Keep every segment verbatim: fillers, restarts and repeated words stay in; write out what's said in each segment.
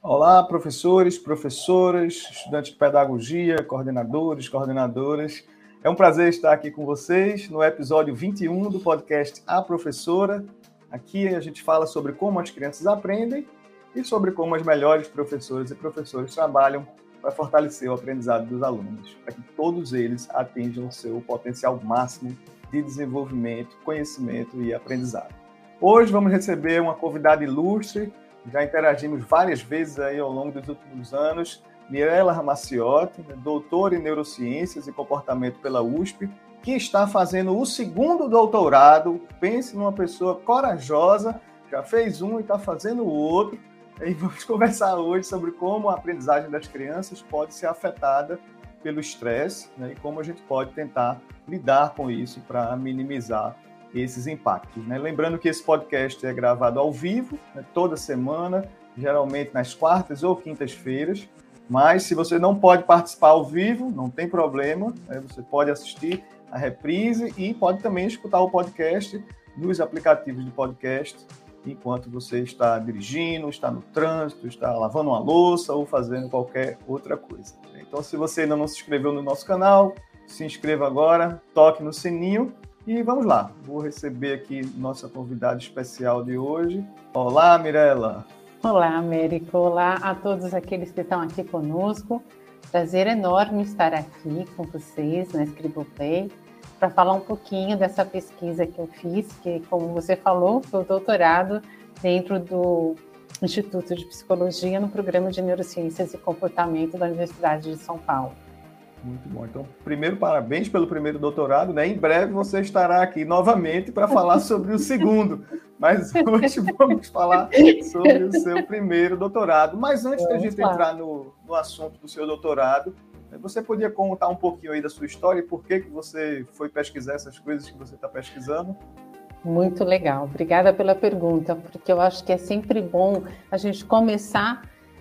Olá, professores, professoras, estudantes de pedagogia, coordenadores, coordenadoras. É um prazer estar aqui com vocês no episódio vinte e um do podcast A Professora. Aqui a gente fala sobre como as crianças aprendem e sobre como as melhores professoras e professores trabalham para fortalecer o aprendizado dos alunos, para que todos eles atinjam o seu potencial máximo de desenvolvimento, conhecimento e aprendizado. Hoje vamos receber uma convidada ilustre. Já interagimos várias vezes aí ao longo dos últimos anos. Mirela Ramaciotti, doutora em Neurociências e Comportamento pela U S P, que está fazendo o segundo doutorado. Pense numa pessoa corajosa, já fez um e está fazendo o outro. E vamos conversar hoje sobre como a aprendizagem das crianças pode ser afetada pelo estresse, né, e como a gente pode tentar lidar com isso para minimizar esses impactos, né? Lembrando que esse podcast é gravado ao vivo, né, toda semana, geralmente nas quartas ou quintas-feiras, mas se você não pode participar ao vivo, não tem problema, né? Você pode assistir a reprise e pode também escutar o podcast nos aplicativos de podcast enquanto você está dirigindo, está no trânsito, está lavando uma louça ou fazendo qualquer outra coisa. Então, se você ainda não se inscreveu no nosso canal, se inscreva agora, toque no sininho. E vamos lá, vou receber aqui nossa convidada especial de hoje. Olá, Mirela. Olá, Américo. Olá a todos aqueles que estão aqui conosco. Prazer enorme estar aqui com vocês na Scriboplay para falar um pouquinho dessa pesquisa que eu fiz, que, como você falou, foi o doutorado dentro do Instituto de Psicologia no Programa de Neurociências e Comportamento da Universidade de São Paulo. Muito bom. Então, primeiro, parabéns pelo primeiro doutorado, né? Em breve você estará aqui novamente para falar sobre o segundo. Mas hoje vamos falar sobre o seu primeiro doutorado. Mas antes da gente entrar no, no assunto do seu doutorado, você podia contar um pouquinho aí da sua história e por que, que você foi pesquisar essas coisas que você está pesquisando? Muito legal. Obrigada pela pergunta, porque eu acho que é sempre bom a gente começar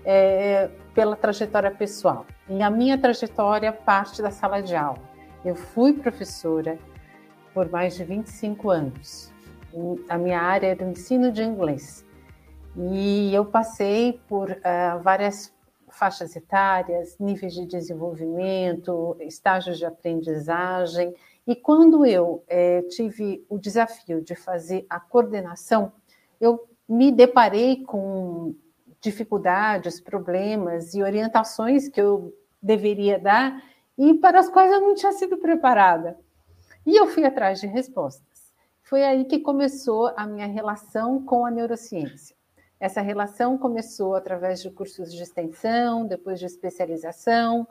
É, pela trajetória pessoal. E a minha trajetória parte da sala de aula. Eu fui professora por mais de vinte e cinco anos. A minha área era o ensino de inglês. E eu passei por uh, várias faixas etárias, níveis de desenvolvimento, estágios de aprendizagem. E quando eu eh, tive o desafio de fazer a coordenação, eu me deparei com dificuldades, problemas e orientações que eu deveria dar e para as quais eu não tinha sido preparada. E eu fui atrás de respostas. Foi aí que começou a minha relação com a neurociência. Essa relação começou através de cursos de extensão, depois de especialização,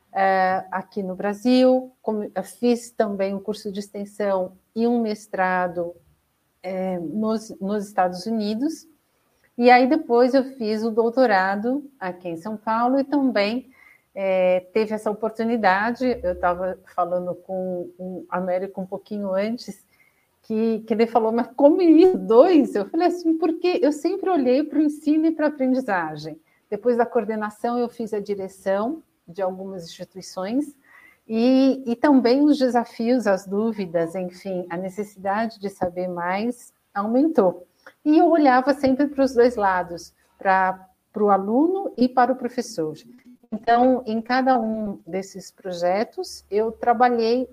aqui no Brasil. Fiz também um curso de extensão e um mestrado nos, nos Estados Unidos. E aí depois eu fiz o doutorado aqui em São Paulo e também é, teve essa oportunidade. Eu estava falando com o Américo um pouquinho antes, que, que ele falou, mas como isso, dois? Eu falei assim, porque eu sempre olhei para o ensino e para a aprendizagem. Depois da coordenação eu fiz a direção de algumas instituições e, e também os desafios, as dúvidas, enfim, a necessidade de saber mais aumentou. E eu olhava sempre para os dois lados, para, para o aluno e para o professor. Então, em cada um desses projetos, eu trabalhei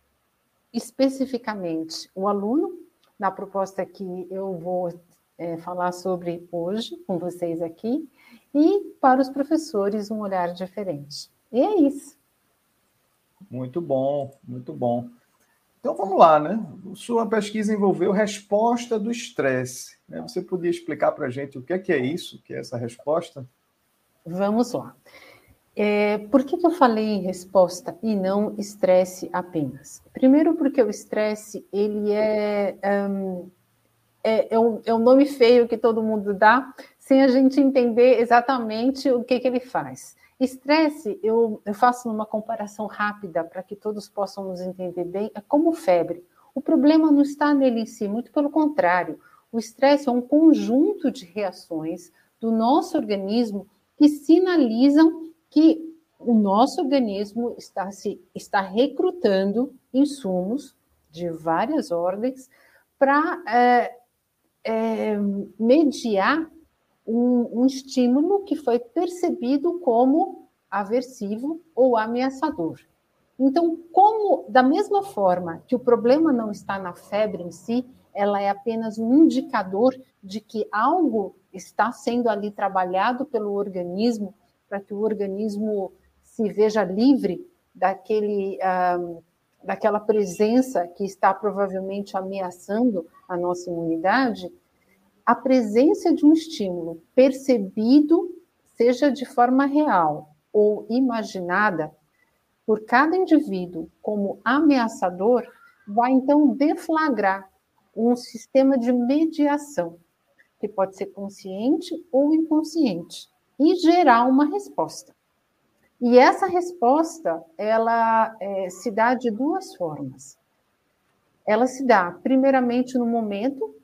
especificamente o aluno, na proposta que eu vou é, falar sobre hoje com vocês aqui, e para os professores um olhar diferente. E é isso. Muito bom, muito bom. Então, vamos lá, né? Sua pesquisa envolveu resposta do estresse. Você podia explicar para a gente o que é, que é isso, o que é essa resposta? Vamos lá. É, por que, que eu falei em resposta e não estresse apenas? Primeiro porque o estresse, ele é, um, é, é, um, é um nome feio que todo mundo dá, sem a gente entender exatamente o que, que ele faz. Estresse, eu, eu faço uma comparação rápida para que todos possam nos entender bem, é como febre. O problema não está nele em si, muito pelo contrário. O estresse é um conjunto de reações do nosso organismo que sinalizam que o nosso organismo está, se, está recrutando insumos de várias ordens para é, é, mediar um, um estímulo que foi percebido como aversivo ou ameaçador. Então, como, da mesma forma que o problema não está na febre em si, ela é apenas um indicador de que algo está sendo ali trabalhado pelo organismo, para que o organismo se veja livre daquele, um, daquela presença que está provavelmente ameaçando a nossa imunidade. A presença de um estímulo percebido, seja de forma real ou imaginada, por cada indivíduo como ameaçador, vai então deflagrar um sistema de mediação, que pode ser consciente ou inconsciente, e gerar uma resposta. E essa resposta, ela é, se dá de duas formas. Ela se dá, primeiramente, no momento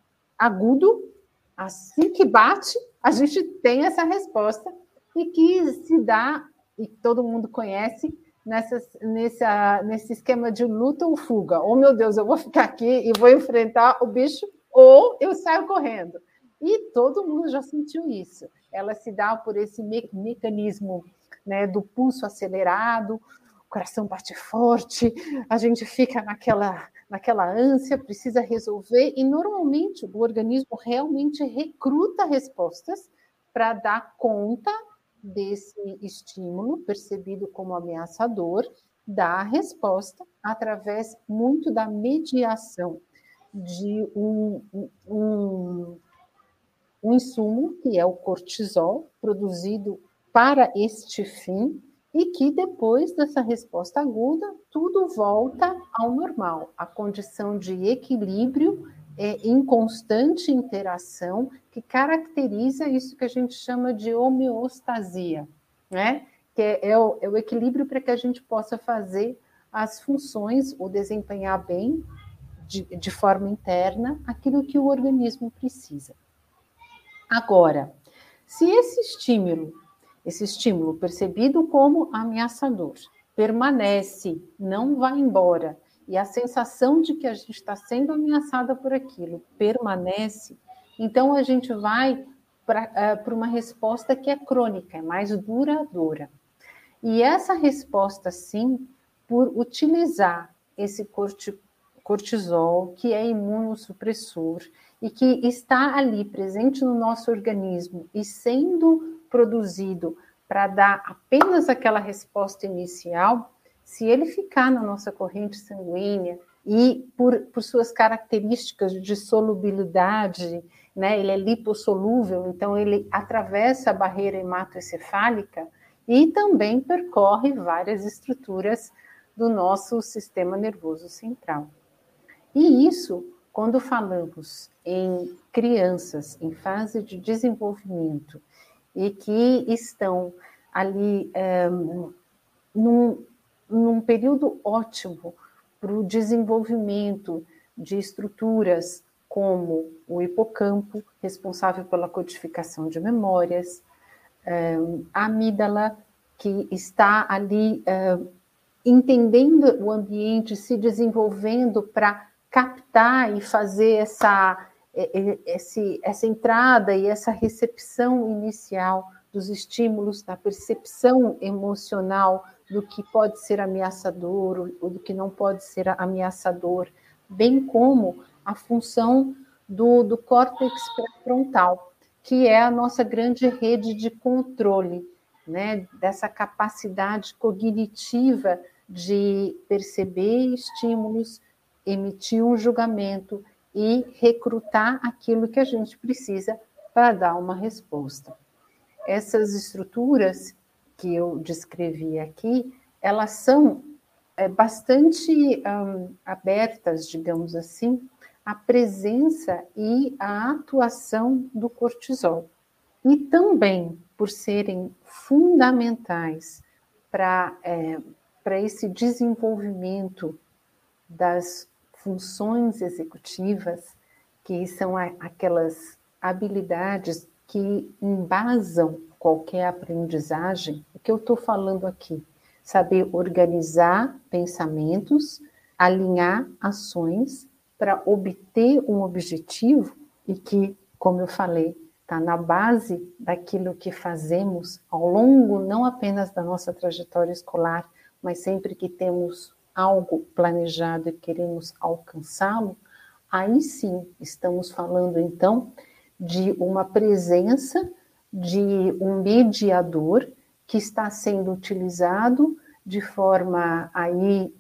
agudo, assim que bate, a gente tem essa resposta, e que se dá, e todo mundo conhece, Nessa, nessa, nesse esquema de luta ou fuga. Oh, meu Deus, eu vou ficar aqui e vou enfrentar o bicho, ou eu saio correndo. E todo mundo já sentiu isso. Ela se dá por esse me- mecanismo, né, do pulso acelerado, o coração bate forte, a gente fica naquela, naquela ânsia, precisa resolver, e normalmente o organismo realmente recruta respostas para dar conta desse estímulo percebido como ameaçador, dá a resposta através muito da mediação de um, um, um insumo, que é o cortisol, produzido para este fim, e que depois dessa resposta aguda, tudo volta ao normal, a condição de equilíbrio é, em constante interação, que caracteriza isso que a gente chama de homeostasia, né? Que é, é, o, é o equilíbrio para que a gente possa fazer as funções, ou desempenhar bem, de, de forma interna, aquilo que o organismo precisa. Agora, se esse estímulo, esse estímulo percebido como ameaçador, permanece, não vai embora, e a sensação de que a gente está sendo ameaçada por aquilo permanece, então a gente vai para uh, uma resposta que é crônica, é mais duradoura. E essa resposta, sim, por utilizar esse cortisol, que é imunossupressor, e que está ali presente no nosso organismo e sendo produzido para dar apenas aquela resposta inicial, se ele ficar na nossa corrente sanguínea e por, por suas características de solubilidade, né, ele é lipossolúvel, então ele atravessa a barreira hematoencefálica e também percorre várias estruturas do nosso sistema nervoso central. E isso, quando falamos em crianças em fase de desenvolvimento e que estão ali é, num, num período ótimo para o desenvolvimento de estruturas como o hipocampo, responsável pela codificação de memórias, é, a amígdala, que está ali é, entendendo o ambiente, se desenvolvendo para captar e fazer essa, esse, essa entrada e essa recepção inicial dos estímulos, da percepção emocional do que pode ser ameaçador ou do que não pode ser ameaçador, bem como a função do, do córtex pré-frontal, que é a nossa grande rede de controle, né, dessa capacidade cognitiva de perceber estímulos, emitir um julgamento e recrutar aquilo que a gente precisa para dar uma resposta. Essas estruturas que eu descrevi aqui, elas são é, bastante um, abertas, digamos assim, à presença e à atuação do cortisol. E também, por serem fundamentais para é, para esse desenvolvimento das funções executivas, que são aquelas habilidades que embasam qualquer aprendizagem, o que eu estou falando aqui? Saber organizar pensamentos, alinhar ações para obter um objetivo e que, como eu falei, está na base daquilo que fazemos ao longo, não apenas da nossa trajetória escolar, mas sempre que temos algo planejado e queremos alcançá-lo, aí sim estamos falando, então, de uma presença de um mediador que está sendo utilizado de forma aí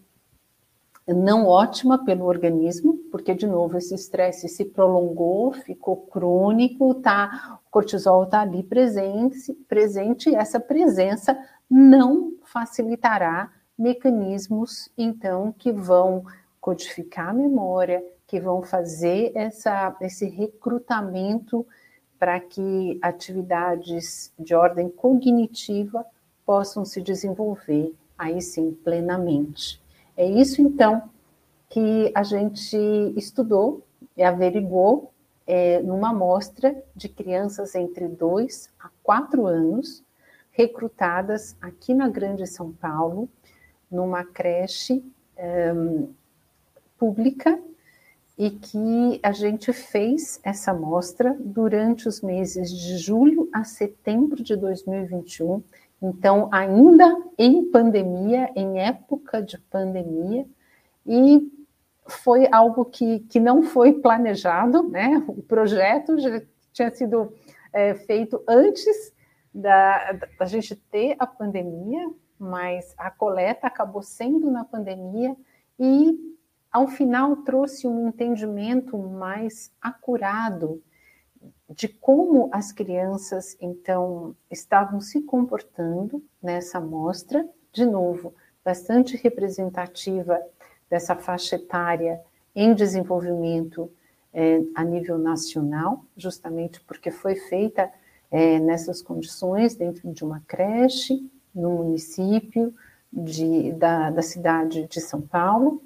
não ótima pelo organismo, porque, de novo, esse estresse se prolongou, ficou crônico, tá, o cortisol está ali presente, presente, e essa presença não facilitará mecanismos, então, que vão codificar a memória, que vão fazer essa, esse recrutamento para que atividades de ordem cognitiva possam se desenvolver, aí sim, plenamente. É isso, então, que a gente estudou e averiguou é, numa amostra de crianças entre dois a quatro anos, recrutadas aqui na Grande São Paulo, numa creche um, pública, e que a gente fez essa amostra durante os meses de julho a setembro de dois mil e vinte e um, então, ainda em pandemia, em época de pandemia, e foi algo que, que não foi planejado, né? O projeto já tinha sido é, feito antes da, da gente ter a pandemia, mas a coleta acabou sendo na pandemia e, ao final, trouxe um entendimento mais acurado de como as crianças, então, estavam se comportando nessa amostra, de novo, bastante representativa dessa faixa etária em desenvolvimento é, a nível nacional, justamente porque foi feita é, nessas condições, dentro de uma creche, no município de, da, da cidade de São Paulo,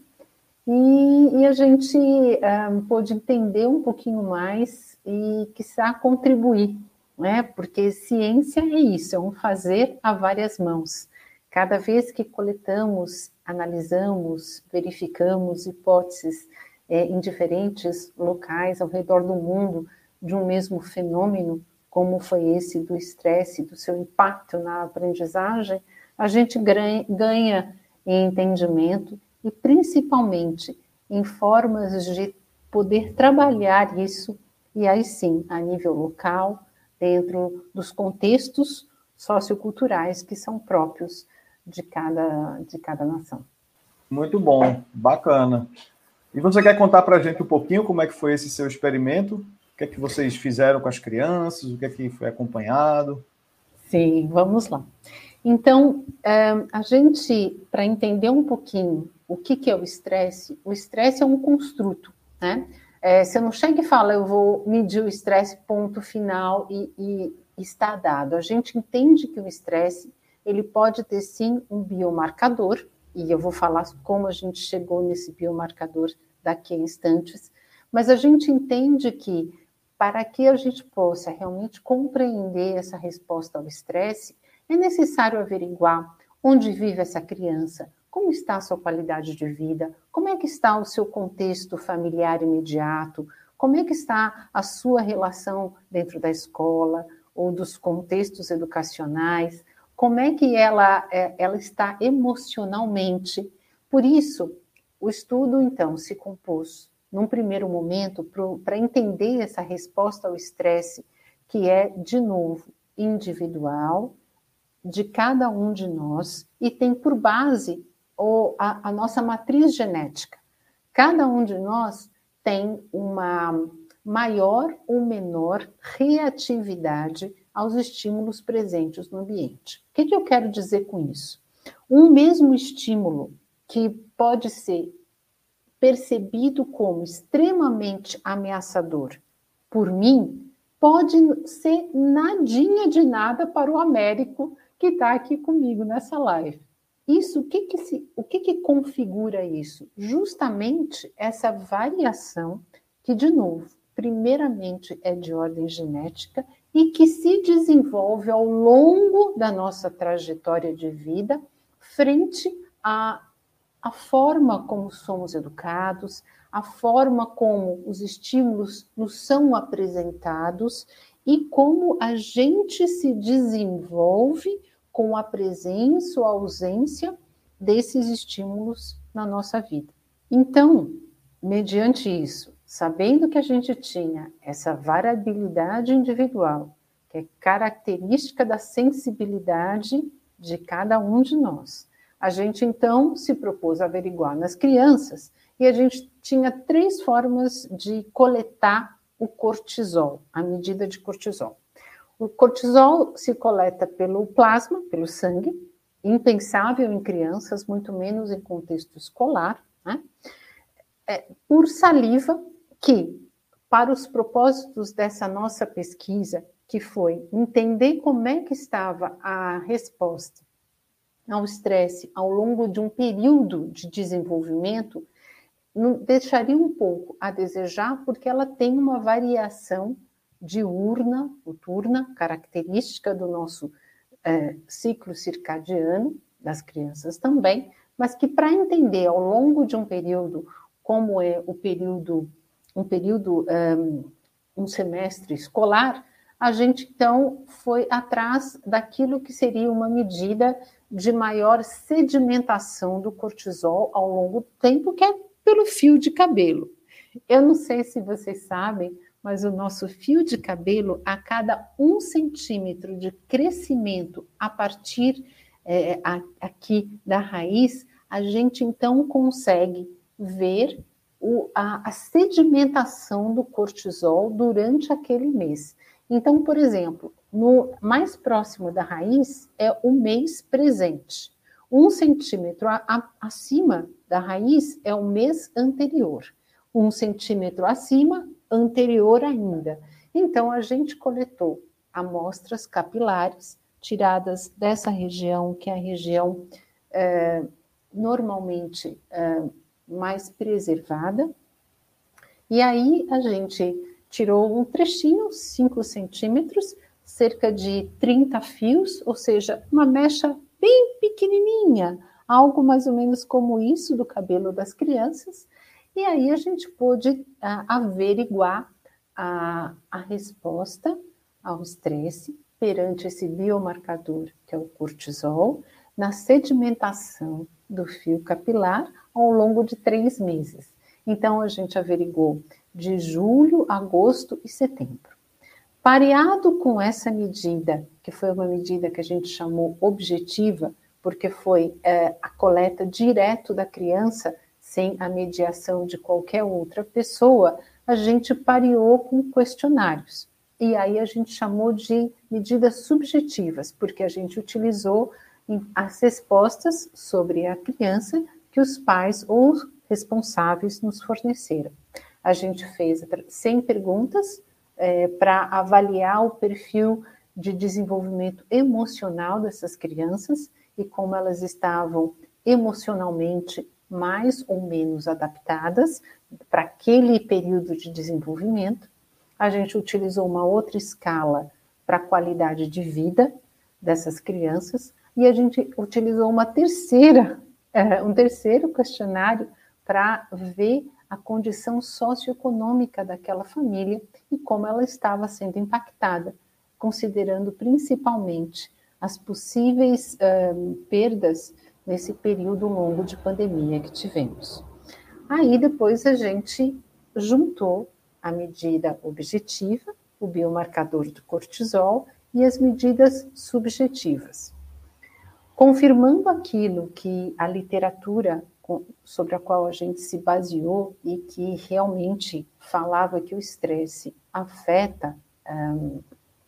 e, e a gente um, pôde entender um pouquinho mais e, quiçá, contribuir, né? Porque ciência é isso, é um fazer a várias mãos. Cada vez que coletamos, analisamos, verificamos hipóteses é, em diferentes locais ao redor do mundo de um mesmo fenômeno, como foi esse do estresse, do seu impacto na aprendizagem, a gente ganha em entendimento e, principalmente, em formas de poder trabalhar isso, e aí sim, a nível local, dentro dos contextos socioculturais que são próprios de cada, de cada nação. Muito bom, bacana. E você quer contar para a gente um pouquinho como é que foi esse seu experimento? O que é que vocês fizeram com as crianças? O que é que foi acompanhado? Sim, vamos lá. Então, a gente, para entender um pouquinho o que, que é o estresse, o estresse é um construto, né? É, você não chega e fala, eu vou medir o estresse, ponto final, e, e está dado. A gente entende que o estresse, ele pode ter sim um biomarcador, e eu vou falar como a gente chegou nesse biomarcador daqui a instantes, mas a gente entende que para que a gente possa realmente compreender essa resposta ao estresse, é necessário averiguar onde vive essa criança, como está a sua qualidade de vida, como é que está o seu contexto familiar imediato, como é que está a sua relação dentro da escola ou dos contextos educacionais, como é que ela, ela está emocionalmente. Por isso, o estudo, então, se compôs, num primeiro momento, para entender essa resposta ao estresse, que é, de novo, individual, de cada um de nós, e tem por base o, a, a nossa matriz genética. Cada um de nós tem uma maior ou menor reatividade aos estímulos presentes no ambiente. O que, que eu quero dizer com isso? Um mesmo estímulo que pode ser percebido como extremamente ameaçador por mim, pode ser nadinha de nada para o Américo que está aqui comigo nessa live. Isso, o que que, se, o que que configura isso? Justamente essa variação que, de novo, primeiramente é de ordem genética e que se desenvolve ao longo da nossa trajetória de vida frente a a forma como somos educados, a forma como os estímulos nos são apresentados e como a gente se desenvolve com a presença ou a ausência desses estímulos na nossa vida. Então, mediante isso, sabendo que a gente tinha essa variabilidade individual, que é característica da sensibilidade de cada um de nós, a gente então se propôs a averiguar nas crianças, e a gente tinha três formas de coletar o cortisol, a medida de cortisol. O cortisol se coleta pelo plasma, pelo sangue, impensável em crianças, muito menos em contexto escolar, né? É, por saliva, que, para os propósitos dessa nossa pesquisa, que foi entender como é que estava a resposta ao estresse ao longo de um período de desenvolvimento, deixaria um pouco a desejar, porque ela tem uma variação diurna, noturna, característica do nosso é, ciclo circadiano, das crianças também, mas que para entender ao longo de um período, como é o período, um período, um, um semestre escolar, a gente então foi atrás daquilo que seria uma medida de maior sedimentação do cortisol ao longo do tempo, que é pelo fio de cabelo. Eu não sei se vocês sabem, mas o nosso fio de cabelo, a cada um centímetro de crescimento a partir é, a, aqui da raiz, a gente então consegue ver o, a, a sedimentação do cortisol durante aquele mês. Então, por exemplo, no mais próximo da raiz é o mês presente. Um centímetro a, a, acima da raiz é o mês anterior. Um centímetro acima, anterior ainda. Então, a gente coletou amostras capilares tiradas dessa região, que é a região é, normalmente é, mais preservada. E aí, a gente tirou um trechinho, cinco centímetros, cerca de trinta fios, ou seja, uma mecha bem pequenininha, algo mais ou menos como isso do cabelo das crianças, e aí a gente pôde a, averiguar a, a resposta ao estresse perante esse biomarcador, que é o cortisol, na sedimentação do fio capilar ao longo de três meses. Então, a gente averigou de julho, agosto e setembro. Pareado com essa medida, que foi uma medida que a gente chamou objetiva, porque foi é, a coleta direto da criança, sem a mediação de qualquer outra pessoa, a gente pareou com questionários. E aí a gente chamou de medidas subjetivas, porque a gente utilizou as respostas sobre a criança que os pais ou responsáveis nos forneceram. A gente fez cem perguntas é, para avaliar o perfil de desenvolvimento emocional dessas crianças e como elas estavam emocionalmente mais ou menos adaptadas para aquele período de desenvolvimento. A gente utilizou uma outra escala para a qualidade de vida dessas crianças e a gente utilizou uma terceira, é, um terceiro questionário para ver a condição socioeconômica daquela família e como ela estava sendo impactada, considerando principalmente as possíveis um, perdas nesse período longo de pandemia que tivemos. Aí depois a gente juntou a medida objetiva, o biomarcador do cortisol e as medidas subjetivas. Confirmando aquilo que a literatura sobre a qual a gente se baseou e que realmente falava que o estresse afeta um,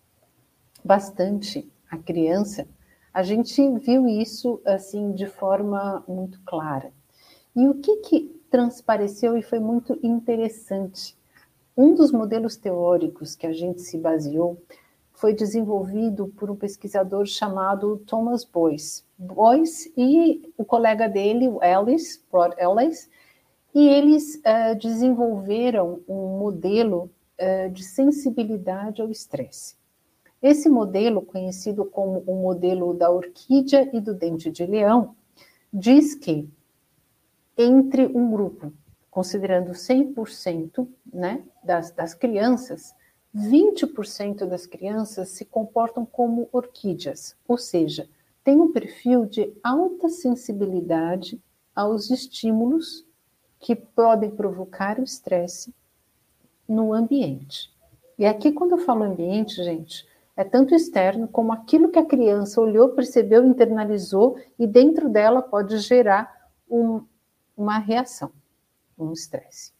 bastante a criança, a gente viu isso assim de forma muito clara. E o que, que transpareceu e foi muito interessante? Um dos modelos teóricos que a gente se baseou foi desenvolvido por um pesquisador chamado Thomas Boyce. Boyce e o colega dele, o Ellis, Rod Ellis, e eles uh, desenvolveram um modelo uh, de sensibilidade ao estresse. Esse modelo, conhecido como o modelo da orquídea e do dente de leão, diz que entre um grupo, considerando cem por cento, né, das, das crianças, vinte por cento das crianças se comportam como orquídeas, ou seja, têm um perfil de alta sensibilidade aos estímulos que podem provocar o estresse no ambiente. E aqui, quando eu falo ambiente, gente, é tanto externo como aquilo que a criança olhou, percebeu, internalizou e dentro dela pode gerar um, uma reação, um estresse.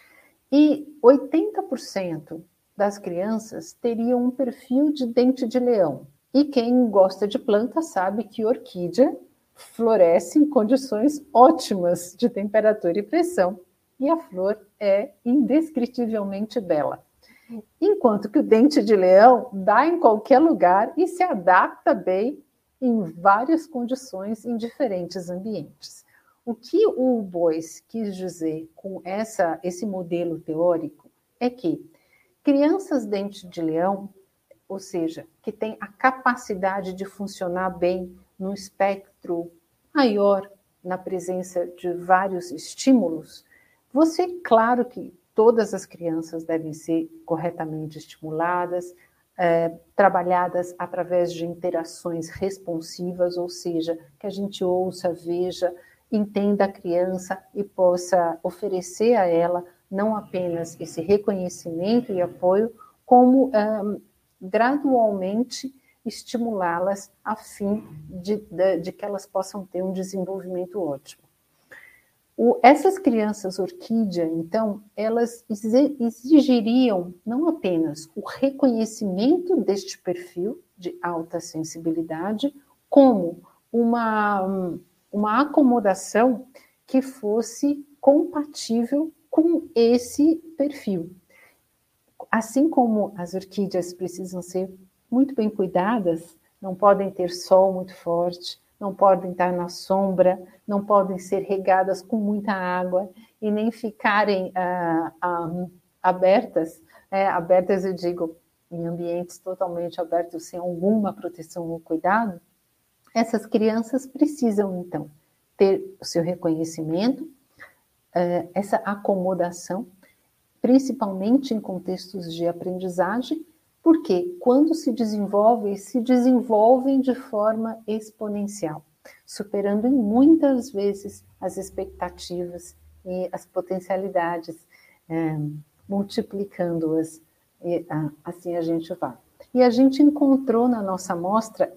E oitenta por cento das crianças teriam um perfil de dente de leão. E quem gosta de planta sabe que orquídea floresce em condições ótimas de temperatura e pressão. E a flor é indescritivelmente bela. Enquanto que o dente de leão dá em qualquer lugar e se adapta bem em várias condições em diferentes ambientes. O que o Boyce quis dizer com essa, esse modelo teórico é que crianças dente de leão, ou seja, que têm a capacidade de funcionar bem num espectro maior na presença de vários estímulos, você, claro que todas as crianças devem ser corretamente estimuladas, é, trabalhadas através de interações responsivas, ou seja, que a gente ouça, veja, entenda a criança e possa oferecer a ela não apenas esse reconhecimento e apoio, como um, gradualmente estimulá-las a fim de, de, de que elas possam ter um desenvolvimento ótimo. O, essas crianças orquídea, então, elas exigiriam não apenas o reconhecimento deste perfil de alta sensibilidade, como uma, uma acomodação que fosse compatível com esse perfil. Assim como as orquídeas precisam ser muito bem cuidadas, não podem ter sol muito forte, não podem estar na sombra, não podem ser regadas com muita água e nem ficarem ah, ah, abertas, é, abertas eu digo, em ambientes totalmente abertos, sem alguma proteção ou cuidado. Essas crianças precisam, então, ter o seu reconhecimento, eh, essa acomodação, principalmente em contextos de aprendizagem, porque quando se desenvolvem, se desenvolvem de forma exponencial, superando muitas vezes as expectativas e as potencialidades, é, multiplicando-as, e assim a gente vai. E a gente encontrou na nossa amostra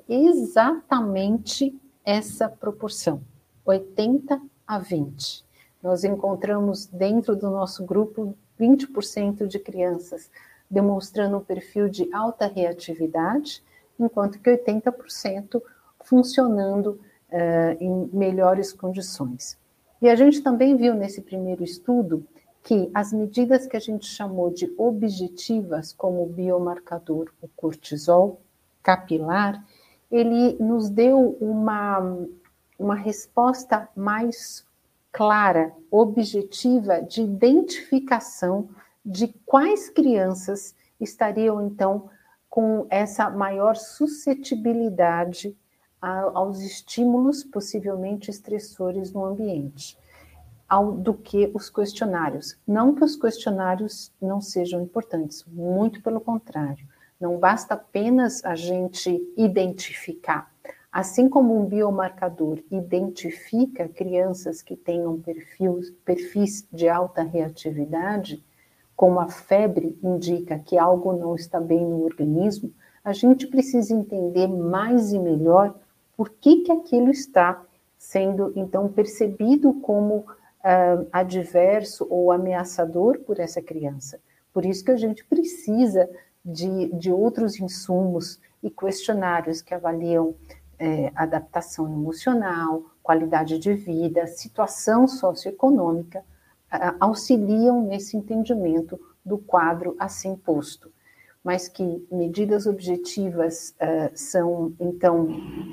exatamente essa proporção, oitenta a vinte. Nós encontramos dentro do nosso grupo vinte por cento de crianças demonstrando um perfil de alta reatividade, enquanto que oitenta por cento funcionando uh, em melhores condições. E a gente também viu nesse primeiro estudo que as medidas que a gente chamou de objetivas, como o biomarcador, o cortisol capilar, ele nos deu uma, uma resposta mais clara, objetiva, de identificação de quais crianças estariam, então, com essa maior suscetibilidade a, aos estímulos possivelmente estressores no ambiente, ao, do que os questionários. Não que os questionários não sejam importantes, muito pelo contrário. Não basta apenas a gente identificar. Assim como um biomarcador identifica crianças que tenham perfis, perfis de alta reatividade, como a febre indica que algo não está bem no organismo, a gente precisa entender mais e melhor por que que aquilo está sendo, então, percebido como uh, adverso ou ameaçador por essa criança. Por isso que a gente precisa de, de outros insumos e questionários que avaliam eh, adaptação emocional, qualidade de vida, situação socioeconômica, auxiliam nesse entendimento do quadro assim posto, mas que medidas objetivas uh, são, então,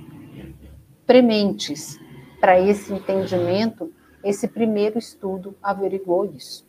prementes para esse entendimento. Esse primeiro estudo averiguou isso.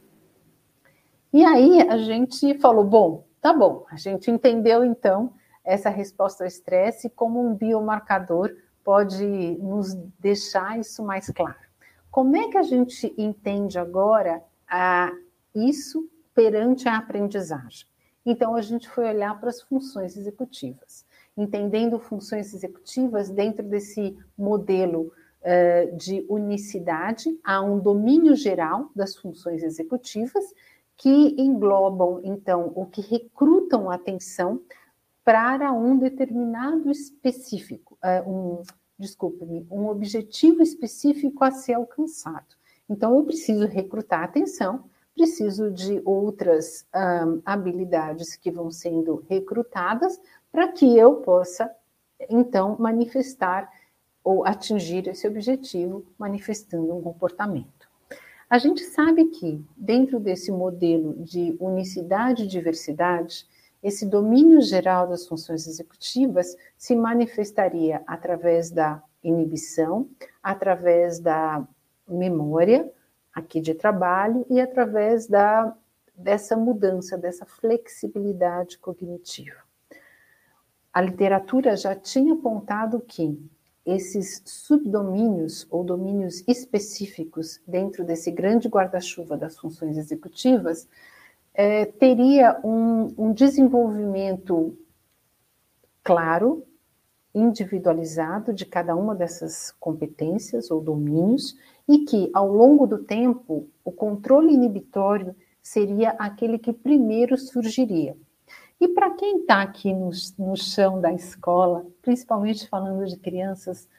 E aí a gente falou, bom, tá bom, a gente entendeu, então, essa resposta ao estresse como um biomarcador pode nos deixar isso mais claro. Como é que a gente entende agora ah, isso perante a aprendizagem? Então, a gente foi olhar para as funções executivas, entendendo funções executivas dentro desse modelo uh, de unicidade. Há um domínio geral das funções executivas que englobam, então, o que recrutam a atenção para um determinado específico, uh, um, desculpe-me, um objetivo específico a ser alcançado. Então, eu preciso recrutar a atenção, preciso de outras um, habilidades que vão sendo recrutadas para que eu possa, então, manifestar ou atingir esse objetivo, manifestando um comportamento. A gente sabe que, dentro desse modelo de unicidade e diversidade, esse domínio geral das funções executivas se manifestaria através da inibição, através da memória, aqui de trabalho, e através da, dessa mudança, dessa flexibilidade cognitiva. A literatura já tinha apontado que esses subdomínios ou domínios específicos dentro desse grande guarda-chuva das funções executivas é, teria um, um desenvolvimento claro, individualizado de cada uma dessas competências ou domínios, e que, ao longo do tempo, o controle inibitório seria aquele que primeiro surgiria. E para quem está aqui no, no chão da escola, principalmente falando de crianças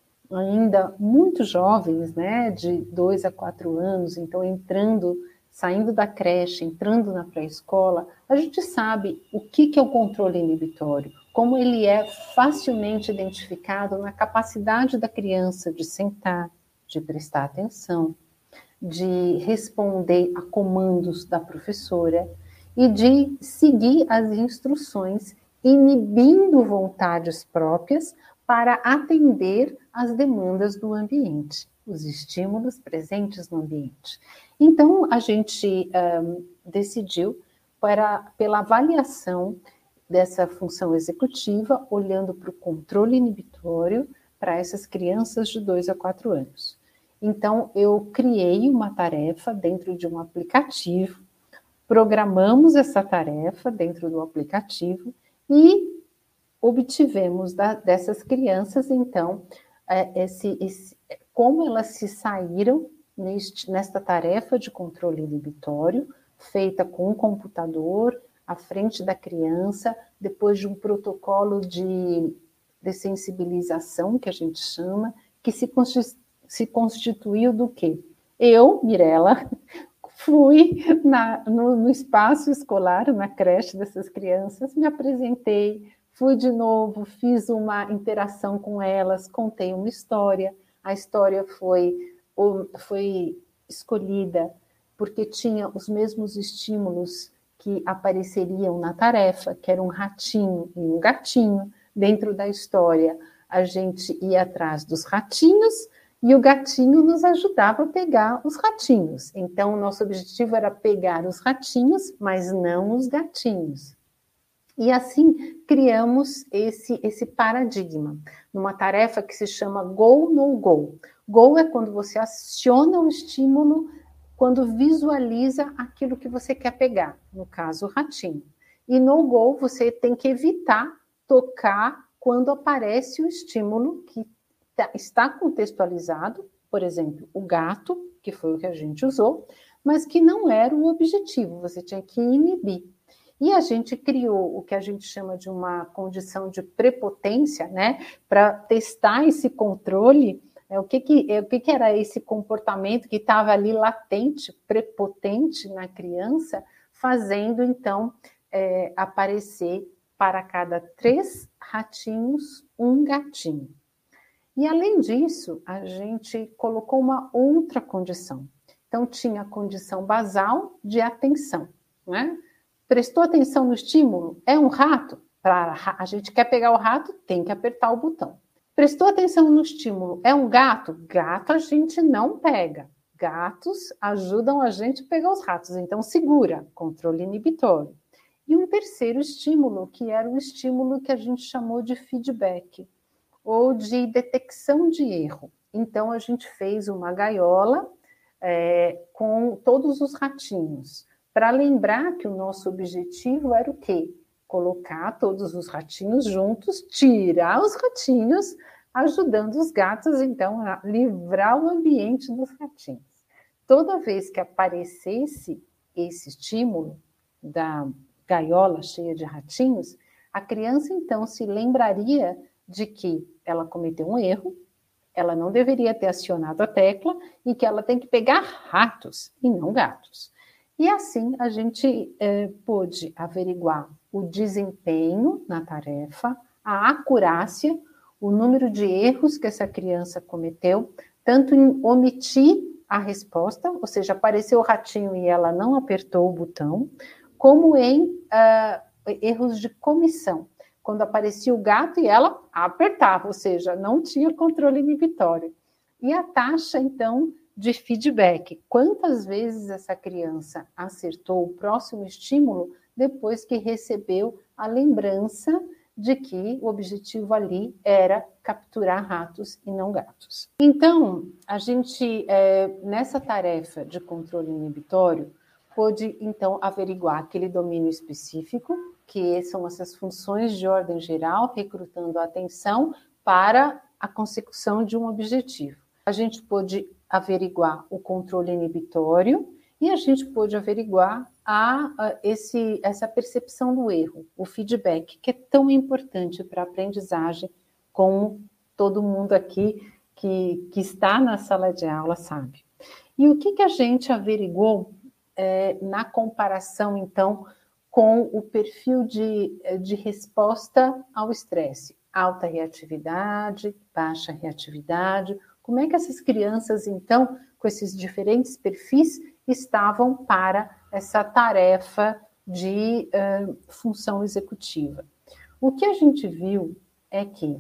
ainda muito jovens, né, de dois a quatro anos, então entrando, saindo da creche, entrando na pré-escola, a gente sabe o que, que é o controle inibitório, como ele é facilmente identificado na capacidade da criança de sentar, de prestar atenção, de responder a comandos da professora e de seguir as instruções, inibindo vontades próprias para atender às demandas do ambiente, os estímulos presentes no ambiente. Então, a gente um, decidiu para, pela avaliação dessa função executiva, olhando para o controle inibitório para essas crianças de dois a quatro anos. Então, eu criei uma tarefa dentro de um aplicativo, programamos essa tarefa dentro do aplicativo e obtivemos da, dessas crianças, então, é, esse, esse, como elas se saíram neste, nesta tarefa de controle inibitório, feita com um computador à frente da criança, depois de um protocolo de, de sensibilização, que a gente chama, que se, se constituiu do quê? Eu, Mirella, fui na, no, no espaço escolar, na creche dessas crianças, me apresentei, fui de novo, fiz uma interação com elas, contei uma história. A história foi, foi escolhida porque tinha os mesmos estímulos que apareceriam na tarefa, que era um ratinho e um gatinho. Dentro da história, a gente ia atrás dos ratinhos e o gatinho nos ajudava a pegar os ratinhos. Então, o nosso objetivo era pegar os ratinhos, mas não os gatinhos. E assim criamos esse, esse paradigma, numa tarefa que se chama Go, No Go. Go é quando você aciona o estímulo, quando visualiza aquilo que você quer pegar, no caso o ratinho. E no Go você tem que evitar tocar quando aparece o estímulo que está contextualizado, por exemplo, o gato, que foi o que a gente usou, mas que não era o objetivo, você tinha que inibir. E a gente criou o que a gente chama de uma condição de prepotência, né, para testar esse controle, é, o, que, que, é, o que, que era esse comportamento que estava ali latente, prepotente na criança, fazendo, então, é, aparecer para cada três ratinhos, um gatinho. E, além disso, a gente colocou uma outra condição. Então, tinha a condição basal de atenção, né? Prestou atenção no estímulo? É um rato? Pra, a gente quer pegar o rato, tem que apertar o botão. Prestou atenção no estímulo? É um gato? Gato a gente não pega. Gatos ajudam a gente a pegar os ratos, então segura, controle inibitório. E um terceiro estímulo, que era o estímulo que a gente chamou de feedback, ou de detecção de erro. Então, a gente fez uma gaiola é, com todos os ratinhos. para lembrar que o nosso objetivo era o quê? Colocar todos os ratinhos juntos, tirar os ratinhos, ajudando os gatos, então, a livrar o ambiente dos ratinhos. Toda vez que aparecesse esse estímulo da gaiola cheia de ratinhos, a criança, então, se lembraria de que ela cometeu um erro, ela não deveria ter acionado a tecla e que ela tem que pegar ratos e não gatos. E assim a gente eh, pôde averiguar o desempenho na tarefa, a acurácia, o número de erros que essa criança cometeu, tanto em omitir a resposta, ou seja, apareceu o ratinho e ela não apertou o botão, como em uh, erros de comissão, quando aparecia o gato e ela apertava, ou seja, não tinha controle inibitório. E a taxa, então, de feedback, quantas vezes essa criança acertou o próximo estímulo depois que recebeu a lembrança de que o objetivo ali era capturar ratos e não gatos. Então, a gente, é, nessa tarefa de controle inibitório, pôde, então, averiguar aquele domínio específico, que são essas funções de ordem geral, recrutando a atenção para a consecução de um objetivo. A gente pôde averiguar o controle inibitório e a gente pôde averiguar a, a esse, essa percepção do erro, o feedback, que é tão importante para a aprendizagem, como todo mundo aqui que, que está na sala de aula sabe. E o que, que a gente averiguou é, na comparação, então, com o perfil de, de resposta ao estresse? Alta reatividade, baixa reatividade. Como é que essas crianças, então, com esses diferentes perfis, estavam para essa tarefa de uh, função executiva? O que a gente viu é que,